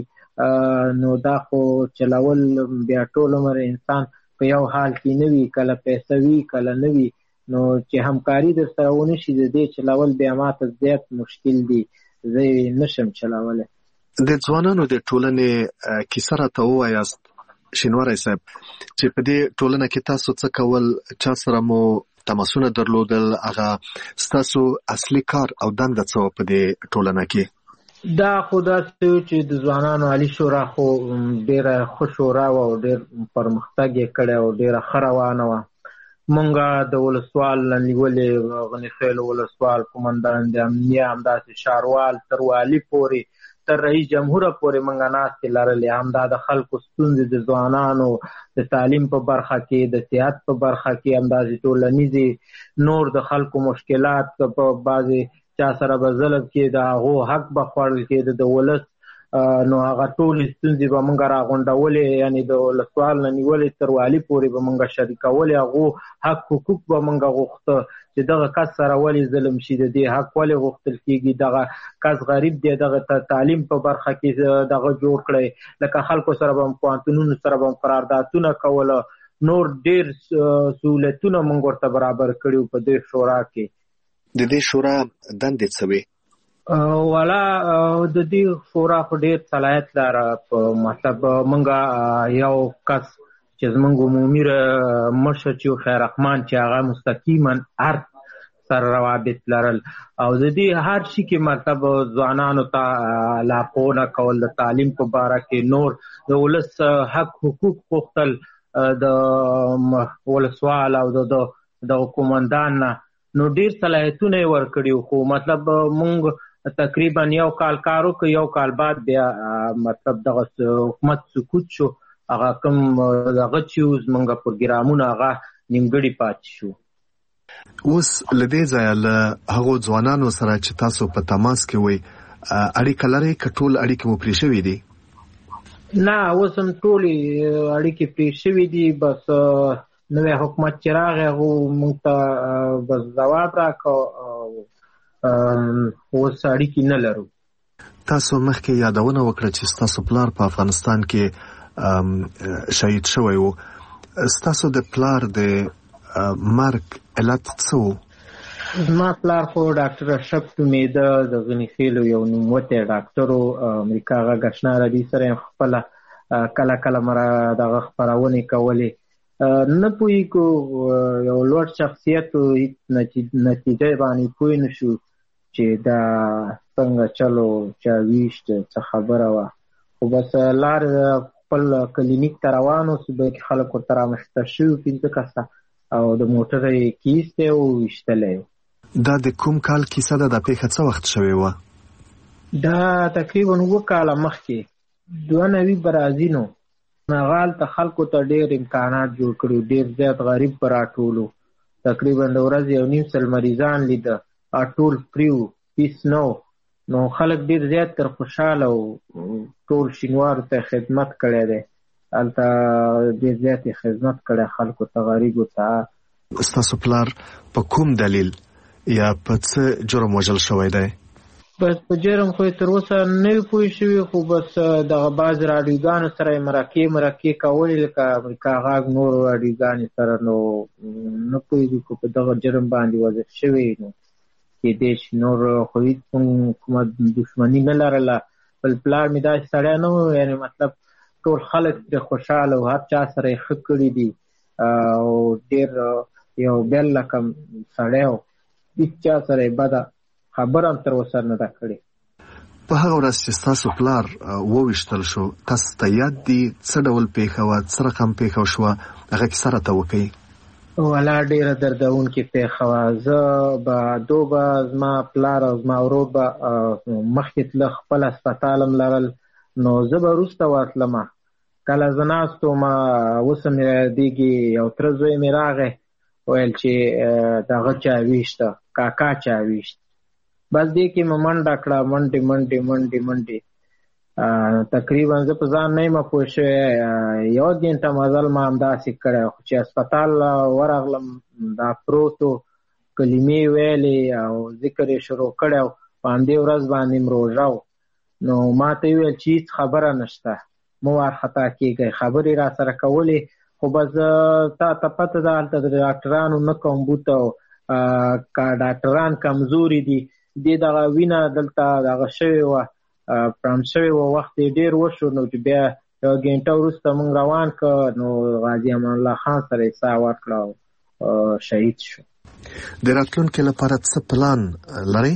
نو دا خو چلول بیا ټول عمر انسان په یو حال کې نه وي، کله پیسه وي کله نه وي. نو چې همکاري در سره ونه شي، د دې چلول بیا ماته زیات مشکل دي، زه نشم چلولی. د ځوانانو د ټولنې کیسه راته ووایاست شینواری صاحب، چې په دې ټولنه کې تاسو څه کول، چا سره مو تماسونه درلودل، هغه ستاسو اصلي کار او دنده څه وه په دې ټولنه کې؟ دا خو داسې و چې د ځوانانو عالي شورا خو ډېره ښه شورا وه او ډېر پرمختګ یې کړی او ډېره ښه روانه وه. مونږ د ولسوال نه نیولې، غني خیل ولسوال، قومندان د امنیه، همداسې ښاروال تر والي پورې، تر رئیس جمهوره پورې مونږ ناستې لرلې. همدا د خلکو ستونزې، د ځوانانو د تعلیم په برخه کې، د صحت په برخه کې، همداسې ټولنیزې نور د خلکو مشکلات، په بعضې چا سره به ظلم کې د هغو حق به خوړل کېده د ولس، نو هغه ټولې ستونزې به مونږ راغونډولې، یعنې د ولسوال نه نیولې تر والي پورې به مونږ شریکولې. هغو حق حقوق به مونږ غوښته چې دغه کس سره ولې ظلم شي، د دې حق ولې غوښتل کېږي، دغه کس غریب دی، دغه تعلیم په برخه کې دغه جوړ کړی، لکه خلکو سره به پوهنتونونو سره به قراردادونه کوله، نور ډېر سهولتونه مونږ ورته برابر کړي په دې شورا کې. د دې شورا دندې څه وې؟ والا د دې شورا خو ډېر صلاحیت لاره، په مطلب مونږ یو کس چې زمونږ عمومي مشر چې خیر رحمان چې هغه مستقیما هر سره روابط لرل، او د دې هر شي کې مطلب ځوانانو ته لارښوونه کول، د تعلیم په باره کې، نور د ولس حق حقوق غوښتل د ولسوال او د قومندان نه. نو ډېر صلاحیتونه یې ورکړي، خو مطلب مونږ تقریبا یو کال کار وکړ، یو کال بعد بیا مطلب دغه حکومت سقوط شو، هغه کوم دغه چې زمونږ پروګرامونه هغه نیمګړي پاتې شو. اوس له دې ځایه له هغو ځوانانو سره چې تاسو په تماس کې وئ اړیکه لرئ که ټول اړیکې مو پرې شوي دي؟ نه، اوس هم ټولې اړیکې پرې شوي دي، بس نوی حکومت چې راغی هغو موږ ته بس ځواب راکړ، اوس اړیکې نه لرو. تاسو مخکې یادونه وکړه چې ستاسو پلار په افغانستان کې شهید شوی و. ستاسو د پلار د مرګ علت څه و؟ زما پلار خو ډاکټر اشرف نومېده، د غني خیلو یو نوموتی ډاکټر و، امریکا غږ اشنا رادیو سره یې خپله کله کله دغه خپرونې کولې. نه پوهېږو، یو لوړ شخصیت و، هېڅ نتیجه باندې پوه نه شو چې دا څنګه چلو، چا ویشت، څه خبره وه. خو بس لار خپل کلینیک ته روان اوسو به کې خلک ورته رامخته شوي 5 کسه او د موټر یې کیستی او ویشتلی. دا د کوم کال کیسه ده؟ دا پیښه څه وخت شوې وه؟ دا تقریبا 2 کاله مخکې 92 برازینو هغه هلته خلکو ته ډېر امکانات جوړ کړي، ډېر زیات غریب به راټولو. تقریبا د ورځې 1.5 سل مریضان لیده، ټول فری و، فیس نه و. نو خلک ډېر زیات تر خوشحاله و، ټول شینوارو ته خدمت کړی دی، هلته ډېر زیات خدمت کړی خلکو ته، غریبو ته. ستاسو پلار په کوم دلیل یا په څه جرم وژل شوی دی؟ بس په جرم خو یې تر اوسه نه وي پوه شوي، خو بس دغه بعض راډیوګانو سره یې مرکې کولې، لکه امریکا غږ نورو راډیوګانې سره. نو نه پوهېږو که په دغه جرم باندې وظف شوی نو کېدی شي. نور خو هېڅ کومه دښمني نه لرله. بل پلار مې داسې سړی نه و، یعنې مطلب ټول خلک ترې خوشحاله و، هر چا سره یې ښه کړي دي او ډېر یو بل لکه سړی و، هېڅ چا سره یې بده خبره هم تر اوسه نه ده کړې. په هغه ورځ چې ستاسو پلار وویشتل شو، تاسو ته یاد دي څه ډول پیښه وه، څه رقم پیښه شوه؟ هغه کیسه راته وکړئ. والا ډېره دردونکې پیښه وه. زه به زما پلار او زما ورور به مخکې تله، خپل هسپتال هم لرل. نو زه به وروسته ورتلمه. کله زه ناست وم، اوس مې یادېږي یو تره زوی مې راغی، ویل چې دغه چا ویشته، کاکا چا ویشت. بس دې کې مې منډه کړه، منډې. تقریبا زه په ځان نه یم پوه شوی، 1 ګنټه مزل ما همداسې کړی. خو چې هسپتال ورغلم، دا پروتو کلمې ویلې او ذکر یې شروع کړی و. په همدې ورځ باندې م روژه و. نو ما ته یې ویل چې هېڅ خبره نشته، مه وارخطا کېږئ. خبرې را سره کولې، خو بس تا ته پته ده هلته د ډاکټرانو نه کوم بوته و، که ډاکټران کمزوري دي. دې دغه وینه دلته دغه شوې وه، پرام شوې وه، وخت یې ډېر وشو. نو چې بیا 1 ګنټه وروسته موږ روان کړ، نو غازي امان الله خان سره یې ساه ورکړه او شهید شو. د راتلونکي لپاره څه پلان لرئ؟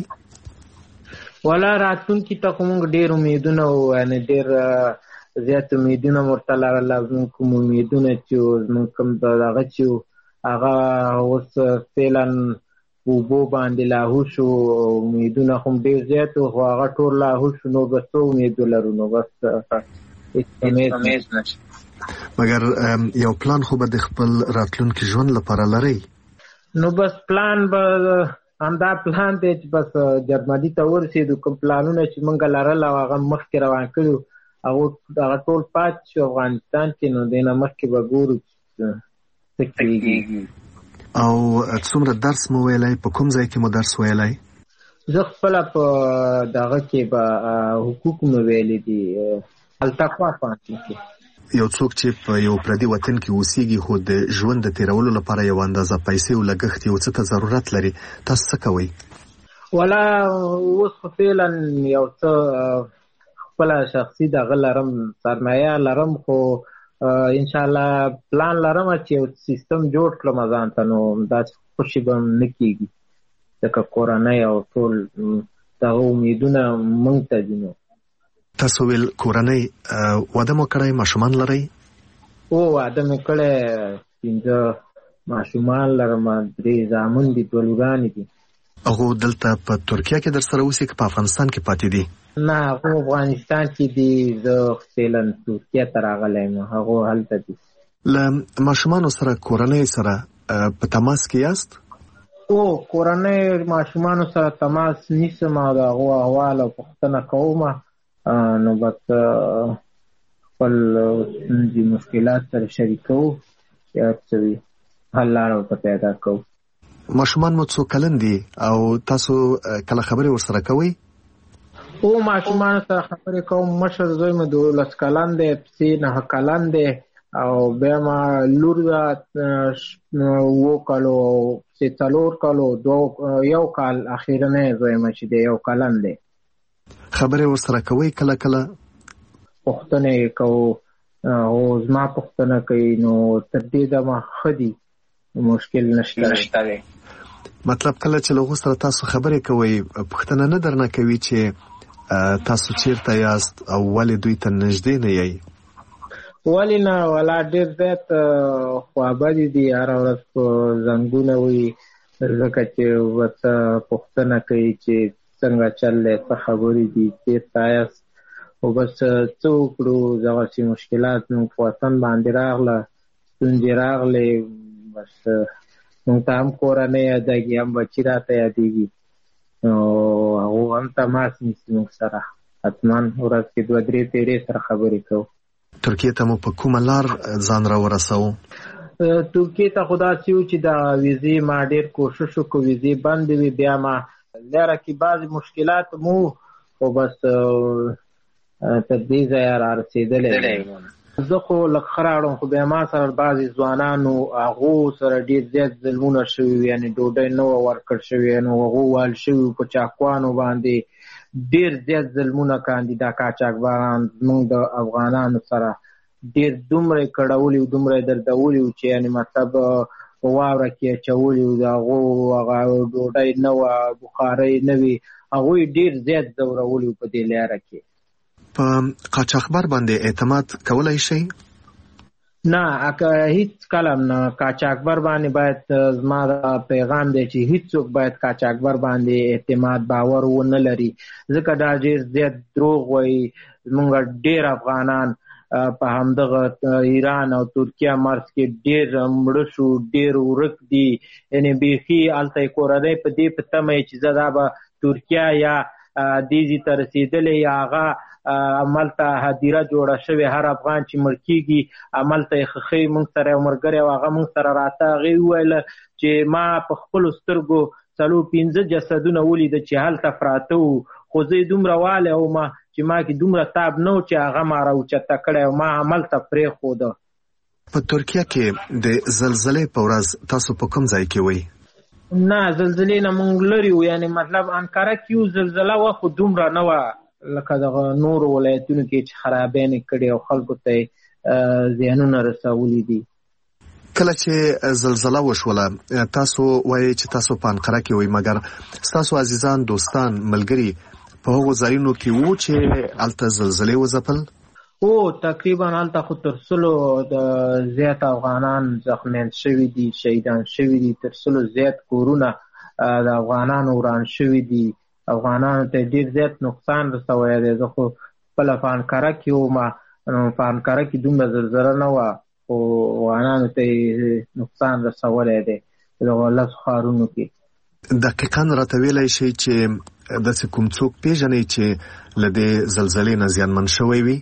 والا راتلونکي ته خو موږ ډېر امیدونه وو، یعنې ډېر زیات امیدونه مو ورته لرله. زموږ کوم امیدونه چې زموږ کوم دغه چې هغه اوس فعلا اوبو باندې لاهو شو. امیدونه خو ډېر زیات وو، خو هغه ټول لاهو شو. نو بس څه امید ولرو؟ نو بس هېڅ امید نشته. مګر یو پلان خو به د خپل راتلونکي ژوند لپاره لرئ؟ نو بس پلان به همدا پلان دی چې بس جرمني ته ورسېدو. کوم پلانونه چې موږ لرل او هغه مخکې روان کړي، هغه ټول پاتې شو افغانستان کې. نو دې نه مخکې به ګورو څه کېږي. او څومره درس مو ویلی؟ په کوم ځای کې مو درس ویلی؟ زه خپله په دغه کې به حقوق مو ویلی دي، التقوا پوهنتون کې. یو څوک چې په یو پردي وطن کې اوسېږي، خو د ژوند د تېرولو لپاره یو اندازه پیسې او لګښت یو څه ته ضرورت لري، تاسو څه کوئ؟ والا اوس خو فعلا یو څه خپله شخصي دغه لرم، سرمایه لرم، خو انشاءالله پلان لرم چې یو سیستم جوړ کړم ځان ته. نو داسې خوشي به نه کېږي، ځکه کورنۍ او ټول دغه امیدونه موږ ته دي. نو تاسو ویل کورنۍ واده مو کړی، ماشومان لرئ؟ واده مې کړی، 5 ماشومان لرم، 3 زامن دي، 2 لورانې دي. هغه دلته په ترکیه کې در سره اوسي که په افغانستان کې پاتې دي؟ نه، هغه افغانستان کې دي، زه فعلا ترکیه ته راغلی یم، هغه هلته دي. له ماشومانو سره کورنۍ سره په تماس کې یاست؟ کورنۍ ماشومانو سره تماس نیسم او د هغو احوال او پوښتنه کوم. نو بس خپل ستونزې مشکلات سره شریکوو، یا څه وي حل لاره ورته پیدا کوو. ماشومان مو څو کلن دي او تاسو کله خبرې ورسره کوئ؟ ماشومانو سره خبرې کوم. مشر زوی مې 12 کلن دی، پسې 9 کلن دی، او بیا ما لور ده 7 کالو، پسې 4 کالو، 1 کال اخیرنی زوی مې چې دی 1 کلن دی. خبرې ورسره کوئ؟ کله کله پوښتنه یې کوو، او زما پوښتنه کوي. نو تر دې دمه ښه دي، مشکل نشته دی. مطلب کله چې له هغو سره تاسو خبرې کوئ، پوښتنه نه درنه کوي چې تاسو چیرته یاست او ولې دوی ته نږدې نه یئ؟ ولې نه، ولا ډېر زیات خوابدي دي، هره ورځ په زنګونه وي، ځکه چې ورته پوښتنه کوي چې څنګه چل دی، څه خبرې دي، چېرته یاست، خو بس څه وکړو، دغسې مشکلات زموږ په وطن باندې راغله، ستونزې راغلې، بس موږ ته هم کورنۍ یادېږي، هم بچي راته یادېږي، نو هغو هم تماس نیسي موږ سره، حتما ورځ کې 2-3 پیرې سره خبرې کوو. ترکیې ته مو په کومه لار ځان راورسوو؟ ترکیې ته خو داسې و چې د ویزې ما ډېر کوشش وکړو، ویزې بندې وې، بیا ما لاره کې بعضې مشکلات مو، خو بس تر دې ځایه را رسېدلی زه خو لږ ښه راوړم، خو بیا ما سره بعضې ځوانانو هغو سره ډېر زیات ظلمونه شوي وي، یعنې ډوډۍ نه وه ورکړ شوې، نو هغو وال شوي په چاقوانو باندې ډېر زیات ظلمونه کاندي دا قاچاقبران زموږ د افغانانو سره ډېر دومره یې کړولي وو، دومره یې دردولي وو چې یعنې مطلب په واوره کې اچولي وو، د هغو هغه ډوډۍ نه وه، بخارۍ نه وي، هغوی ډېر زیات ځورولي وو په دې لاره کې. په قاچاقبر باندې اعتماد کولی شئ؟ نه، هیڅ کله نه. قاچاقبر باندې باید زما پیغام دی چې هیڅوک باید قاچاقبر باندې اعتماد باور ونه لري، ځکه دا ډېر زیات دروغ وایي. زموږ ډېر افغانان په همدغه ایران او ترکیه مرز کې ډېر مړه شو، ډېر ورک دي، یعنې بیخي هلته یې کورنۍ په دې په تمه چې زه دا به ترکیه یا دې ځای ته رسېدلی یا هغه عملته هدیره جوړه شوې، هر افغان چې مړ کېږي عملته یې خښوي. موږ سره یو ملګری و، هغه موږ سره راته، هغې وویله چې ما په خپلو سترګو 4-5 جسدونه ولیده چې هلته پراته وو، خو زه یې دومره والی وم چې ما کې دومره تاب نه و چې هغه ما راوچته کړی او ما هملته پرېښوده. په ترکیه کې د زلزلې په ورځ تاسو په کوم ځای کې وئ؟ نه، زلزلې نه موږ لرې وو، یعنې مطلب انکاره کې یو زلزله وه، خو دومره نه وه لکه دغه نورو ولایتونو کې چې خرابیانې کړي او خلکو ته زیانونه رسولي دي. کله چې زلزله وشوله تاسو وایئ چې تاسو په انقره کې وئ، مګر ستاسو عزیزان، دوستان، ملګري په هغو ځایونو کې وو چې هلته زلزلې وځپل؟ تقریبا هلته خو تر 100 زیات افغانان زخمیان شوي دي، شهیدان شوي دي، تر 100 زیات کورونه د افغانانو وران شوي دي، افغانانو ته ډېر زیات نقصان رسولی دی. زه خو خپله په انقره کې وم، په انقره کې دومره زلزله نه وه، خو افغانانو ته یې نقصان رسولی دی په دغه 10 ښارونو کې. دقیقاً راته ویلی شئ چې داسې کوم څوک پېژنئ چې له دې زلزلې نه زیانمن شوی وي؟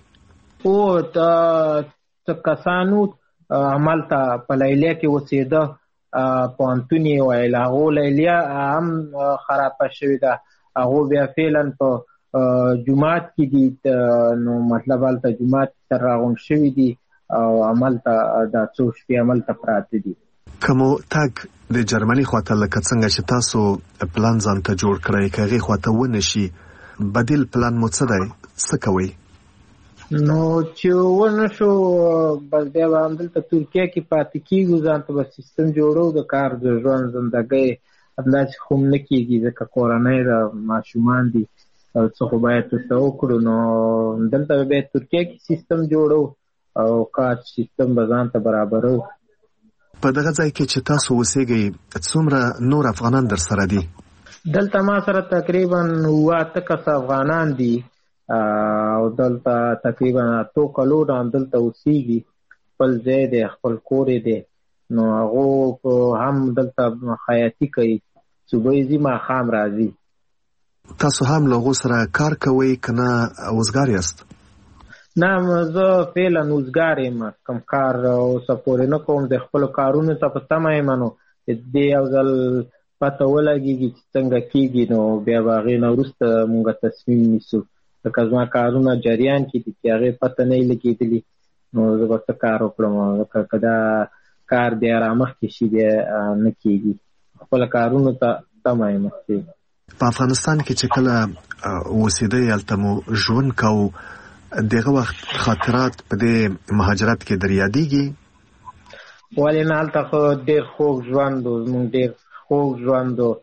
څه کسانو هملته په لیلیه کې اوسېده، پوهنتون یې ویل، هغو لیلیه هم خرابه شوې ده، هغو بیا فعلا په جومات کې دي، نو مطلب هلته جومات سره راغونډ شوي دي او هملته دا څو شپې هملته پراته دي. که مو تګ د جرمني خواته لکه څنګه چې تاسو پلان ځان ته جوړ کړئ، که هغې خواته ونه شي، بدیل پلان مو څه دی؟ څه کوئ؟ نو چې ونه شو بس بیا به همدلته ترکیه کې پاتې کېږو، ځان ته به سیستم جوړو د کار، د ژوند زندګۍ همداسې خو هم نه کېږي، ځکه کورنۍ د ماشومان دي او څه خو باید ورته وکړو. نو دلته به بیا ترکیه کې سیستم جوړو او کار سیستم به ځان ته برابرو. په دغه ځای کې چې تاسو اوسېږئ څومره نور افغانان در سره دي؟ دلته ما سره تقریبا 8 کسه افغانان دي او دلته تقریبا 8 کلونه دلته اوسېږي، خپل ځای دی، خپل کور دی، نو هغو هم دلته خیاطي کوي، صبح ځي ماښام راځي. تاسو هم له هغو سره کار کوئ که نه وزګار یاست؟ نه، زه فعلا وزګار یم، کوم کار اوسه پورې نه کوم، د خپلو کارونو ته په تمه یم، نو دې یو ځل پته ولګېږي چې څنګه کېږي، نو بیا به هغې نه وروسته مونږ تصمیم نیسو. لکه زما کارونه جریان کې دي چې هغې پته نه یې لګېدلي، نو زه به څه کار وکړم، ځکه که دا کار بیا رامخکې شي بیا نه کېږي، خپله کارونو ته تمه یم. په افغانستان کې چې کله اوسېدئ هلته مو ژوند کوو، دغه وخت خاطرات په دې مهاجرت کې در یادېږي؟ ولې نه، هلته خو ډېر خوږ ژوند و، زموږ ډېر خوږ ژوند و،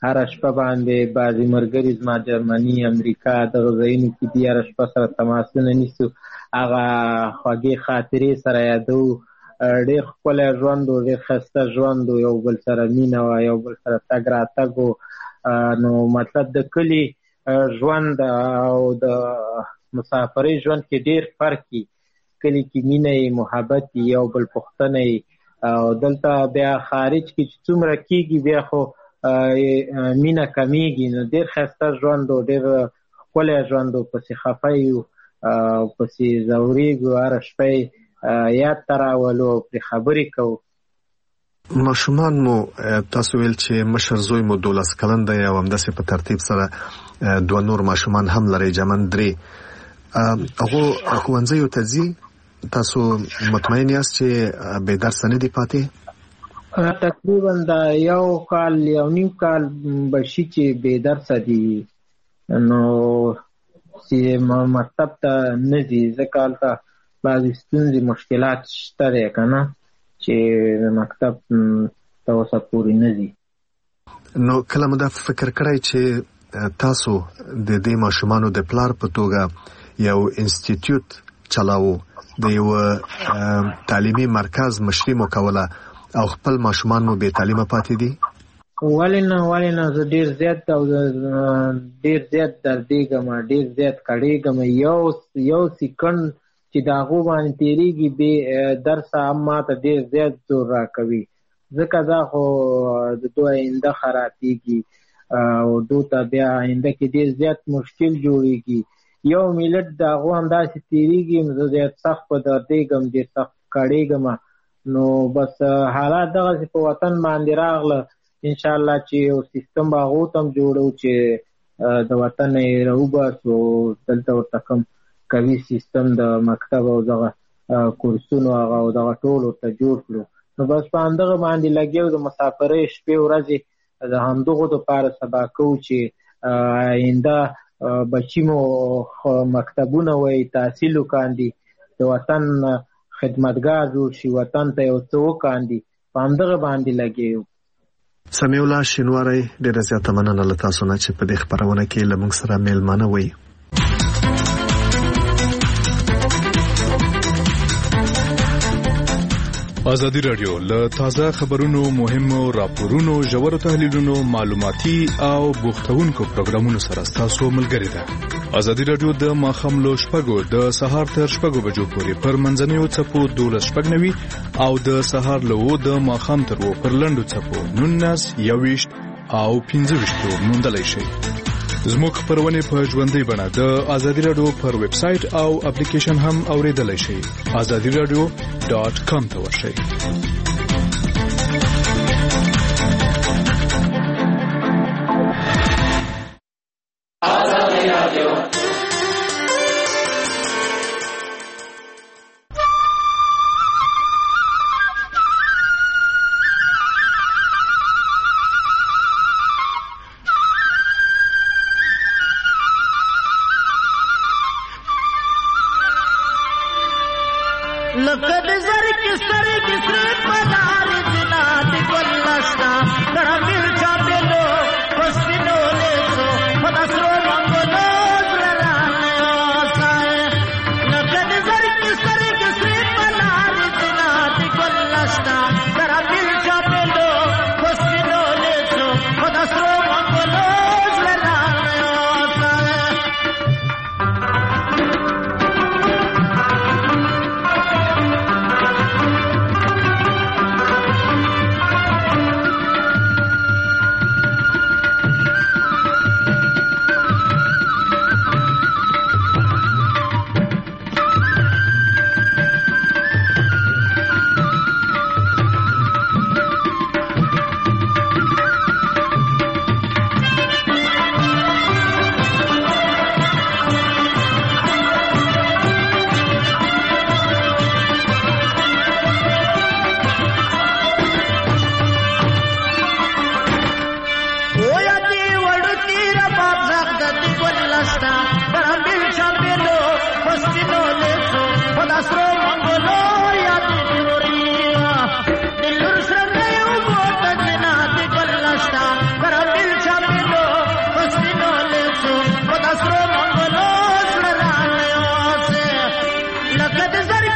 هر شپه باندې بعضې ملګري زما جرمني امریکا دغه ځایونو کې دي هر شپه سره تماسونه نیسو هغه خوږې خاطرې سره یادو ډېر ښکلی ژوند و ډېر ښایسته ژوند و یو بل سره مینه وه یو بل سره تګ راتګ و نو مطلب د کلي ژوند او د مسافرۍ ژوند کې ډېر فرق وي کلي کې مینه یې محبت یې یو بل پوښتنه یې او دلته بیا خارج کې چې څومره کېږي بیا خو مینه کمیږي نو ډېر ښایسته ژوند و ډېر ښکلی ژوند و پسې خفه یو او پسې ځورېږو هره شپه یاد ته راولو او پرې خبرې کوو ماشومان مو تاسو ویل چې مشر زوی مو 12 کلن دی او همداسې په ترتیب سره 2 نور ماشومان هم لري جمن 3 هغه ښوونځیو ته ځي تاسو مطمئن یاست چې بې درسه نه دي پاتې تقریبا دا یو کال یو نیم کال بشي چې بې درسه دي نو چې مکتب ته نه ځي ځکه هلته بعضې ستونزې مشکلات شته دی که نه چې مکتب ته اوسه پورې نه ځي نو کله مو دا فکر کړی چې تاسو د دې ماشومانو د پلار په توګه یو انسټیټیوټ چلاوو د یو تعلیمي مرکز مشري مو کوله او خپل ماشومان مو بې تعلیمه پاتې دي ولې نه زه ډېر زیات دردېږم ډېر زیات کړېږم یو سیکنډ چې د هغو باندې تېرېږي بې درسه هم ماته ډېر زیات زور راکوي ځکه دا خو د دوی آینده خرابېږي او دو ته بیا آینده کې ډېر زیات مشکل جوړېږي یو ملت د هغو همداسې تېرېږي زه ډېر سخت په دردېږم ډېر سخت کړېږم نو بس حالات دغسې په وطن باندې راغله انشاءالله چې یو سیستم به هغو ته هم جوړو چې د وطن نه یې راوباسو دلته ورته کوم قوي سیستم د مکتب او دغه کورسونو هغه او دغه ټول ورته جوړ کړو نو بس په همدغه باندې لګیا د مسافرۍ شپې ورځې د همدغو دپاره سبا کوو چې آینده بچي مو مکتبونه وایي تحصیل وکاندي د وطن خدمتګار جوړ شي وطن ته یو څه وکاندي په همدغه باندې لګیا یو سمیع الله شینواری ډېره زیاته مننه له تاسو نه چې په دې خپرونه کې له موږ سره میلمانه وئ ازادي راډیو له تازه خبرونو مهمو راپورونو ژورو تحلیلونو معلوماتي او بوختونکو پروګرامونو سره تاسو ملګری ده ازادي راډیو د ماخام لو شپږو د سهار تر شپږو بجو پورې پر منځنیو چپو 12:09 او د سهار له 2 د ماخام تر 2 پر لنډو چپو 19 21 او 15 موندلای شي زموږ خبرونه په ژوندۍ بڼه د ازادي راډیو پر ویب سټ او اپلیکیشن هم اوریدلای شئ azadiradio.com ته ورشئ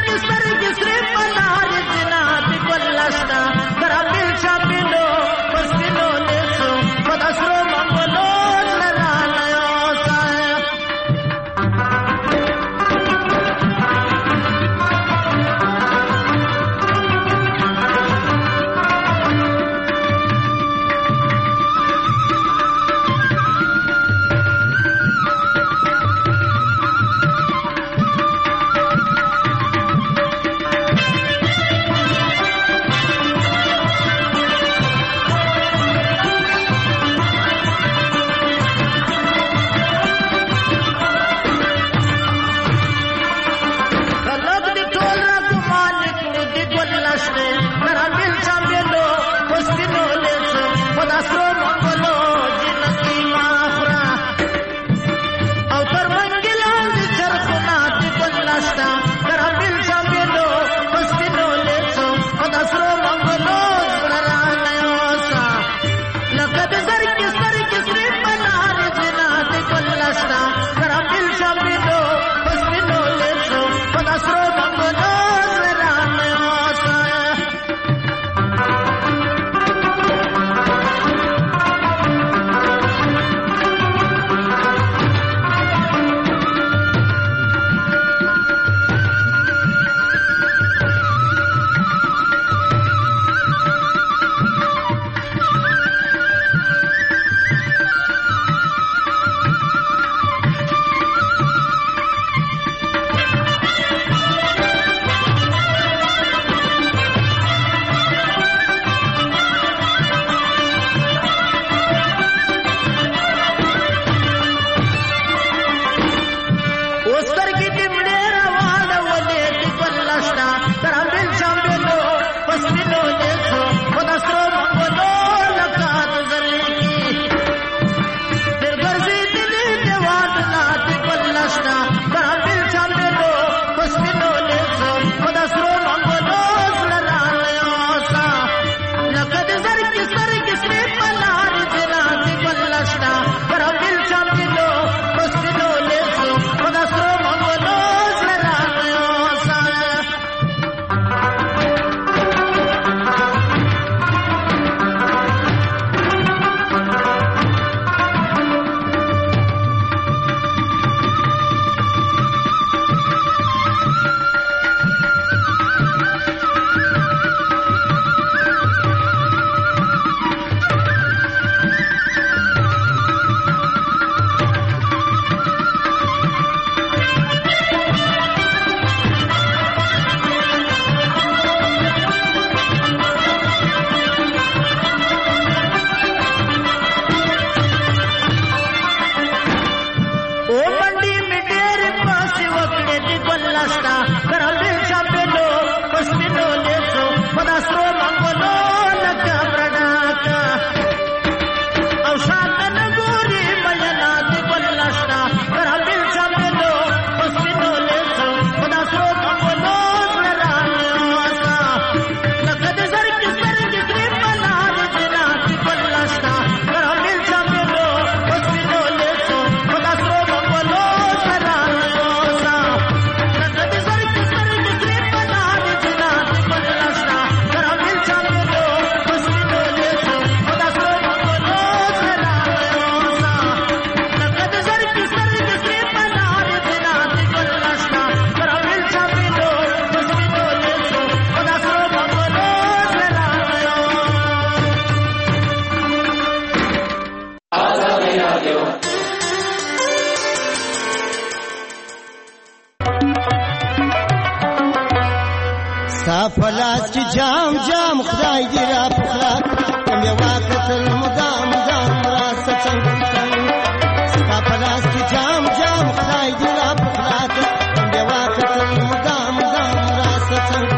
فلاس کی جام جام خدای دی را پخلا کم یو وقت مدام مدام راست څنګه ستا فلاس کی جام جام خدای دی را پخلا کم یو وقت مدام مدام راست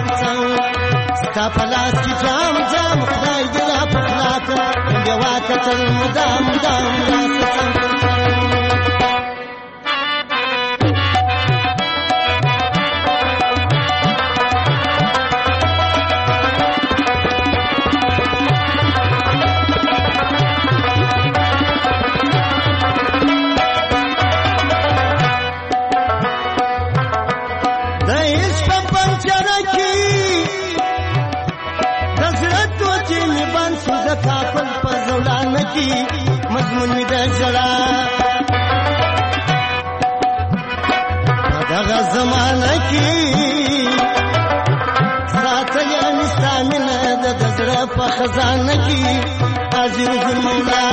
څنګه ستا فلاس کی جام جام خدای دی را پخلا کم یو وقت مدام مدام راست څنګه کې مضمون می د جړا دغه زمانه کې ساتلې مستامنه د زړه په خزانه کې حاضر ذل مولا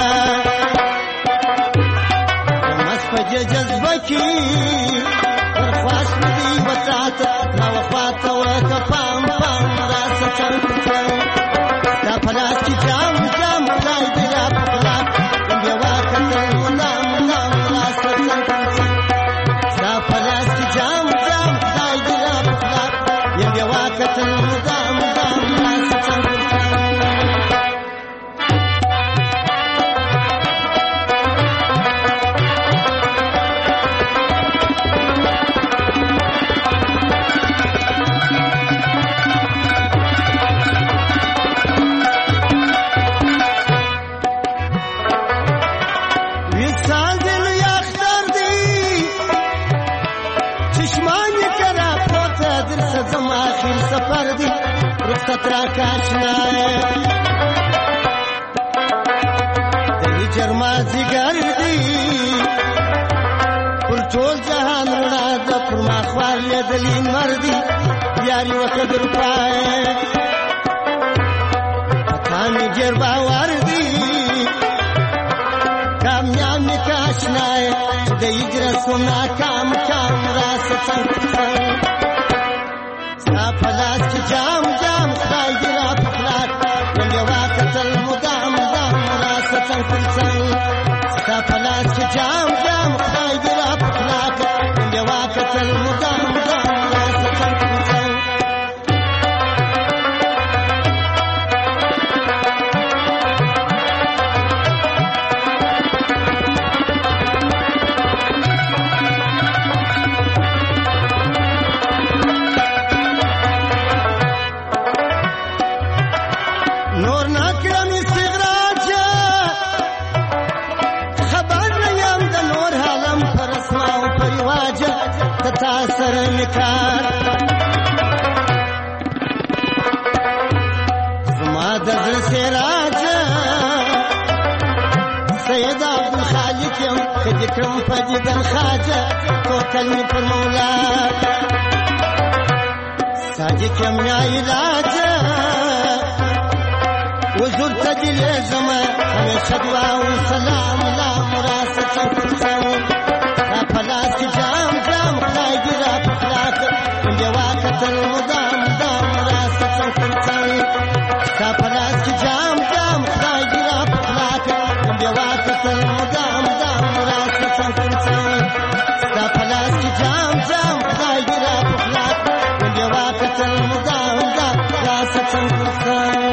مسفج جذبه کې درخواست دې وتاته نو وفاته وکپام پام راس څنګه دا پلاس کې جام جام خدای دې را پخلا دې واکته مولا مولا راس څنګه دا پلاس کې جام جام خدای دې را پخلا دې واکته مولا مولا راس څنګه سترا کاشنا دې جرمازي ګرځي پر ټول جهان رڼا د پرما خوار دلی مردي یاري وقدر پای کامي جربا وردي کامیاب کاشنا دې جرسنا کام کام راس څنګه فلاس کی جام جام خدای دې را پخلاک ولې واکتل مدام مدام راست څنګه ستا فلاس کی جام جام خدای دې را پخلاک ولې واکتل مدام مدام راست څنګه تاثر نکار زما د زړه سراج سید عبد الخالق يم کدي کرم فجدن خواجه توکل می پر مولا ساجد یم یا علاج وزر تدل زما همیشه دعا و سلام لا مراسه فلاس کی جام جام خدای دې را پخلاک دې واکتل مدام مدام راست څنګه تا فلاس کی جام جام خدای دې را پخلاک دې واکتل مدام مدام راست څنګه تا فلاس کی جام جام خدای دې را پخلاک دې واکتل مدام مدام راست څنګه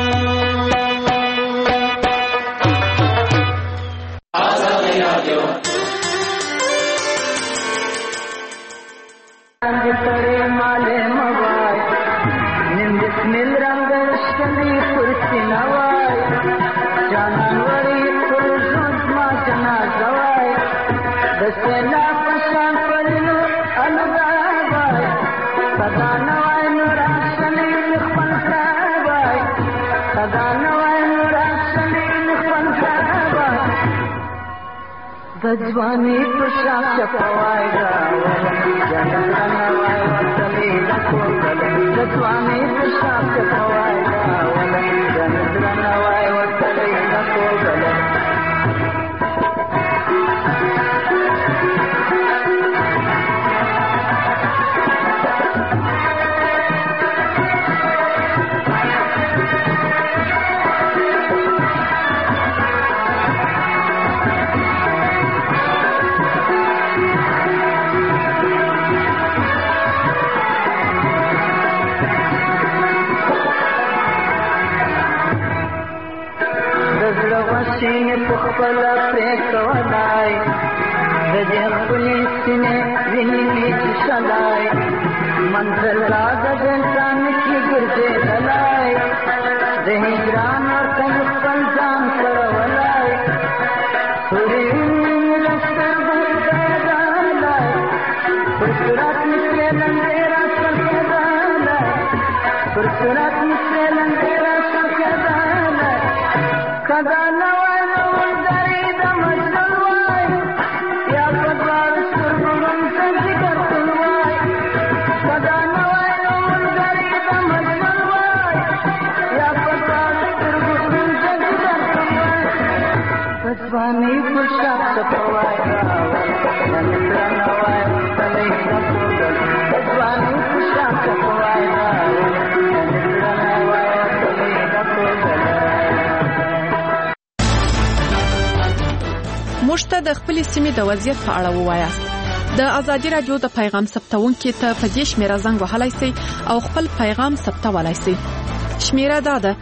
जवानी तो शाख पवाएगा जनवाए वतली लखो जवानी तो शाख पवाएगा जनवाए वतली लखो पखपला प्रेकवलाई दजे पुलिसने विनी चलाई मंजिल लागन की गुर्दे दलाई दही ग्राम और कहीं पंजाम करवलाई सूरी लश्कर बंदलाई पुरसुरात निकले लंगेरा सके दालाई पुरसुरात निकले लंगेरा सके दालाई कदा नवा موږ ته د خپل سیمې د وضعیت په اړه ووایاست. د ازادي رادیو د پیغام ثبتونکو ته په دې شمیره زنګ وهلای شئ او خپل پیغام ثبتولای شئ. شمیره دا ده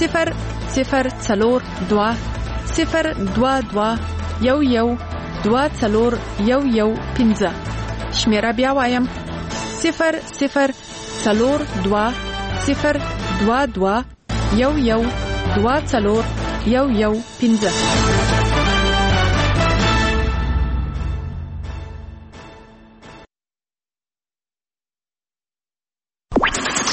002 022 11 24015. شمیره بیا وایم 002 022 11 24015.